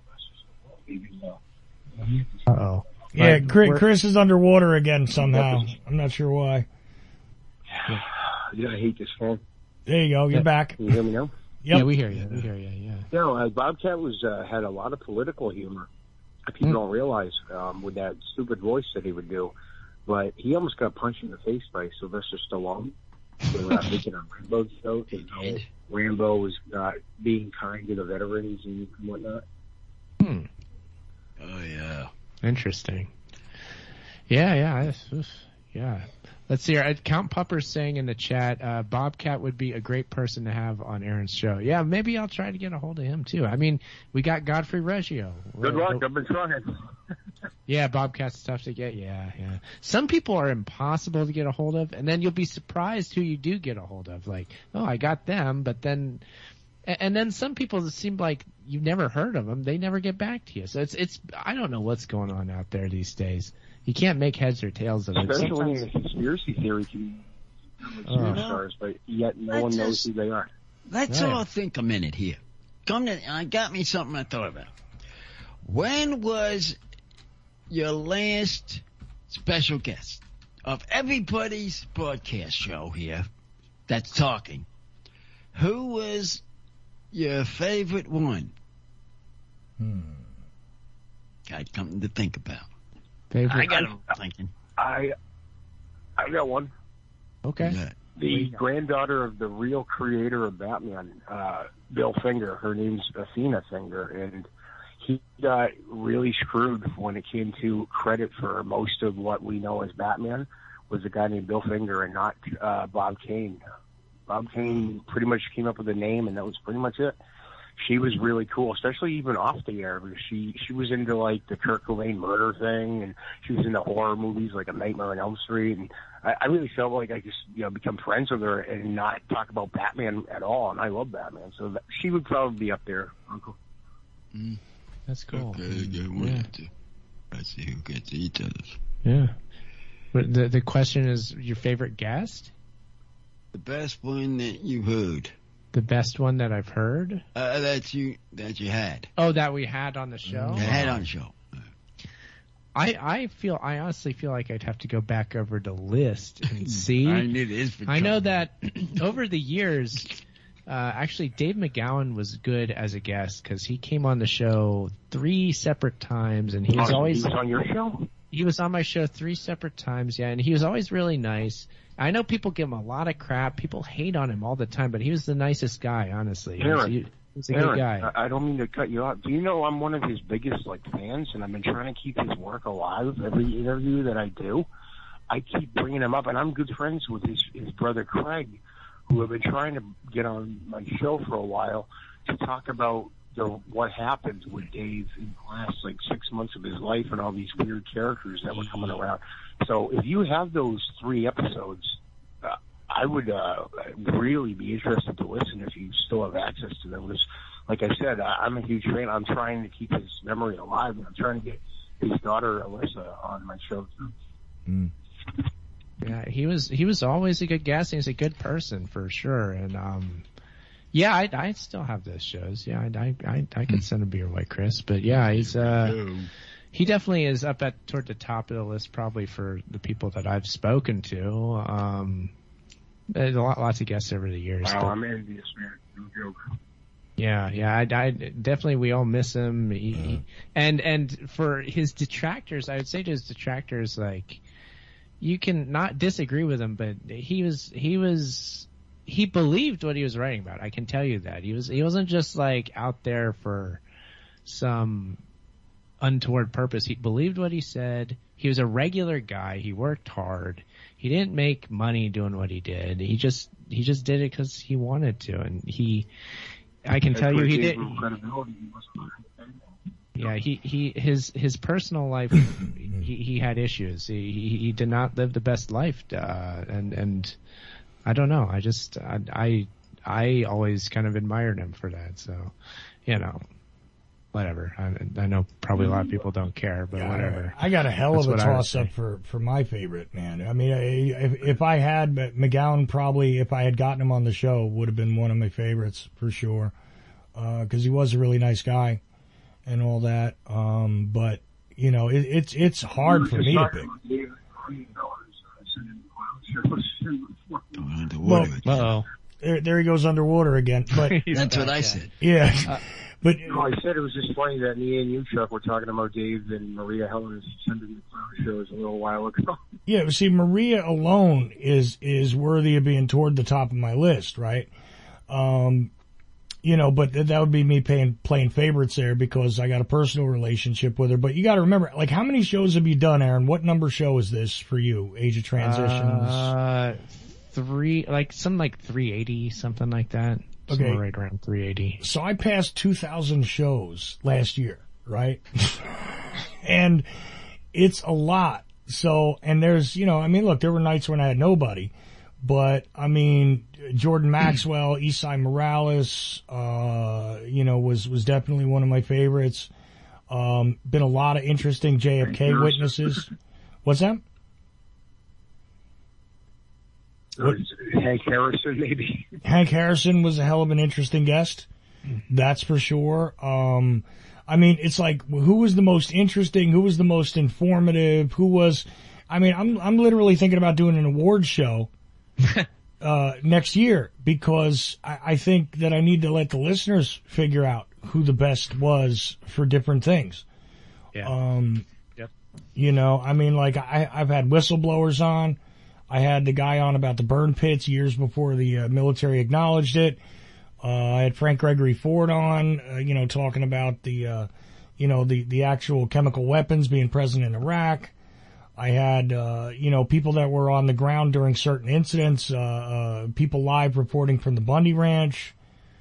Uh-oh. Yeah, Chris is underwater again somehow. I'm not sure why. Yeah, I hate this phone. There you go. You're back. Can you hear me now? Yep. Yeah, we hear you. Yeah. No, Bobcat had a lot of political humor. People don't realize with that stupid voice that he would do. But he almost got punched in the face by Sylvester Stallone. They were making a Rambo joke, and Rambo was being kind to the veterans and whatnot. Oh yeah. Interesting. Yeah. Let's see here. Count Pupper's saying in the chat, Bobcat would be a great person to have on Aaron's show. Yeah, maybe I'll try to get a hold of him too. I mean, we got Godfrey Reggio. Good luck. I've been trying. Yeah, Bobcat's tough to get. Yeah. Some people are impossible to get a hold of, and then you'll be surprised who you do get a hold of. Like, oh, I got them, but then, and then some people that seem like you've never heard of them, they never get back to you. So it's I don't know what's going on out there these days. You can't make heads or tails of it. Especially in the conspiracy theory community. Stars, but yet no one knows who they are. Let's all think a minute here. I got me something I thought about. When was your last special guest of everybody's broadcast show here that's talking? Who was your favorite one? Got something to think about. I got him thinking. I got one. Okay. Yeah. The granddaughter of the real creator of Batman, Bill Finger. Her name's Athena Finger, and he got really screwed when it came to credit for most of what we know as Batman. Was a guy named Bill Finger and not Bob Kane. Bob Kane pretty much came up with a name, and that was pretty much it. She was really cool, especially even off the air, because she was into like the Kurt Cobain murder thing, and she was into horror movies like A Nightmare on Elm Street, and I really felt like I just become friends with her and not talk about Batman at all, and I love Batman, so she would probably be up there, Uncle. That's cool. Okay, let's see who gets each other's. Yeah. But the question is your favorite guest? The best one that you heard. The best one that I've heard? That you had. Oh, that we had on the show? Had on the show. I honestly feel like I'd have to go back over the list and see. I know that over the years, actually Dave McGowan was good as a guest because he came on the show 3 separate times, and he was always... He was on your show? He was on my show 3 separate times, yeah, and he was always really nice. I know people give him a lot of crap. People hate on him all the time, but he was the nicest guy, honestly. He was a good guy. I don't mean to cut you off. Do you know I'm one of his biggest fans, and I've been trying to keep his work alive. Every interview that I do, I keep bringing him up, and I'm good friends with his brother Craig, who have been trying to get on my show for a while to talk about what happened with Dave in the last 6 months of his life and all these weird characters that were coming around. So if you have those 3 episodes, I would really be interested to listen if you still have access to them. Because, like I said, I'm a huge fan. I'm trying to keep his memory alive, and I'm trying to get his daughter Alyssa on my show too. Mm. Yeah, he was always a good guest. He's a good person for sure. And yeah, I still have those shows. Yeah, I could send a beer away, Chris. But yeah, he definitely is up toward the top of the list, probably for the people that I've spoken to. There's lots of guests over the years. Wow, I'm envious, man. No joke. Yeah, I definitely, we all miss him. And for his detractors, I would say to his detractors, like, you can not disagree with him, but he believed what he was writing about. I can tell you that. He wasn't just like out there for some untoward purpose. He believed what he said. He was a regular guy. He worked hard. He didn't make money doing what he did. He just did it because he wanted to. And I can tell you he did. Yeah, his personal life, he had issues. He did not live the best life, and I don't know. I always kind of admired him for that. So, whatever. I know probably a lot of people don't care, but whatever. I got a hell of a toss up for my favorite, man. I mean, if I had McGowan, probably if I had gotten him on the show, would have been one of my favorites for sure, because he was a really nice guy and all that. But it's hard for me to pick. Uh-oh. There he goes underwater again. But that's what I said. Yeah. But I said it was just funny that me and you, Chuck, were talking about Dave and Maria Heller's Sending the Clown shows a little while ago. Yeah, see, Maria alone is worthy of being toward the top of my list, right? But that would be me playing favorites there because I got a personal relationship with her. But you got to remember, like, how many shows have you done, Aaron? What number show is this for you? Age of Transitions? 380, something like that. Okay. Somewhere right around 380. So I passed 2,000 shows last year, right? And it's a lot. So, and there's, look, there were nights when I had nobody. But, Jordan Maxwell, Esai Morales, was definitely one of my favorites. Been a lot of interesting JFK witnesses. What's that? Hank Harrison, maybe. Hank Harrison was a hell of an interesting guest. That's for sure. It's like, who was the most interesting? Who was the most informative? I'm literally thinking about doing an awards show next year because I think that I need to let the listeners figure out who the best was for different things. Yeah. Yep. I've had whistleblowers on. I had the guy on about the burn pits years before the military acknowledged it. I had Frank Gregory Ford on, talking about the actual chemical weapons being present in Iraq. I had, people that were on the ground during certain incidents, people live reporting from the Bundy Ranch.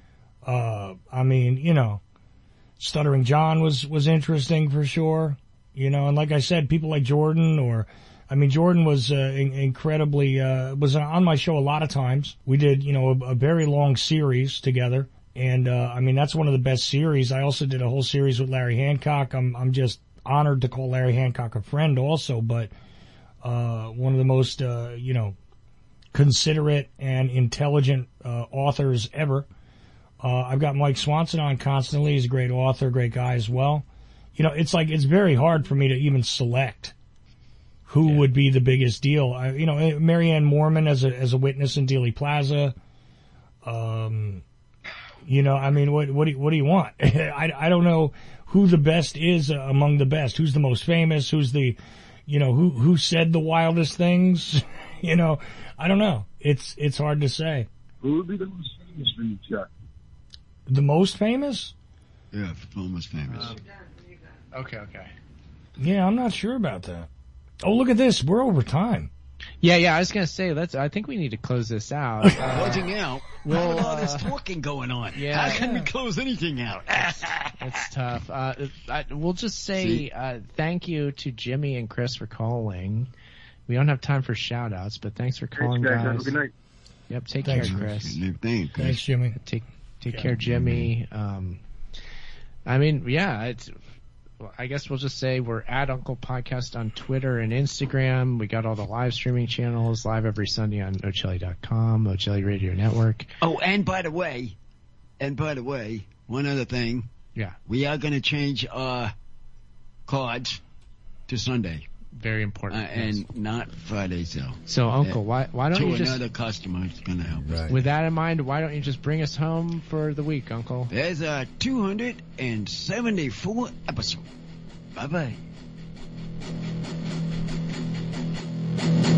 Stuttering John was interesting for sure. And like I said, people like Jordan Jordan was incredibly was on my show a lot of times. We did, a very long series together, and that's one of the best series. I also did a whole series with Larry Hancock. I'm just honored to call Larry Hancock a friend also, but one of the most considerate and intelligent authors ever. I've got Mike Swanson on constantly. He's a great author, great guy as well. It's very hard for me to even select who would be the biggest deal. Marianne Moorman as a witness in Dealey Plaza. What do you want? I don't know who the best is among the best. Who's the most famous? Who's the, who said the wildest things? I don't know. It's hard to say. Who would be the most famous for you, Chuck? The most famous? Yeah, most famous. Okay. Yeah, I'm not sure about that. Oh, look at this. We're over time. Yeah, I was going to say, I think we need to close this out. Closing out? Well, all this talking going on. Yeah. How can we close anything out? It's tough. We'll just say thank you to Jimmy and Chris for calling. We don't have time for shout outs, but thanks for calling, guys. Have a good night. Yep, take Thanks, care, Chris. Thanks, Jimmy. Take care, Jimmy. I guess we'll just say we're at Uncle Podcast on Twitter and Instagram. We got all the live streaming channels, live every Sunday on Ochelli.com, Ochelli Radio Network. Oh, and by the way, one other thing. Yeah. We are going to change our cards to Sunday. Very important. And not Friday, So, Uncle, why don't you just... another customer is going to help us. With that in mind, why don't you just bring us home for the week, Uncle? There's a 274 episode. Bye-bye.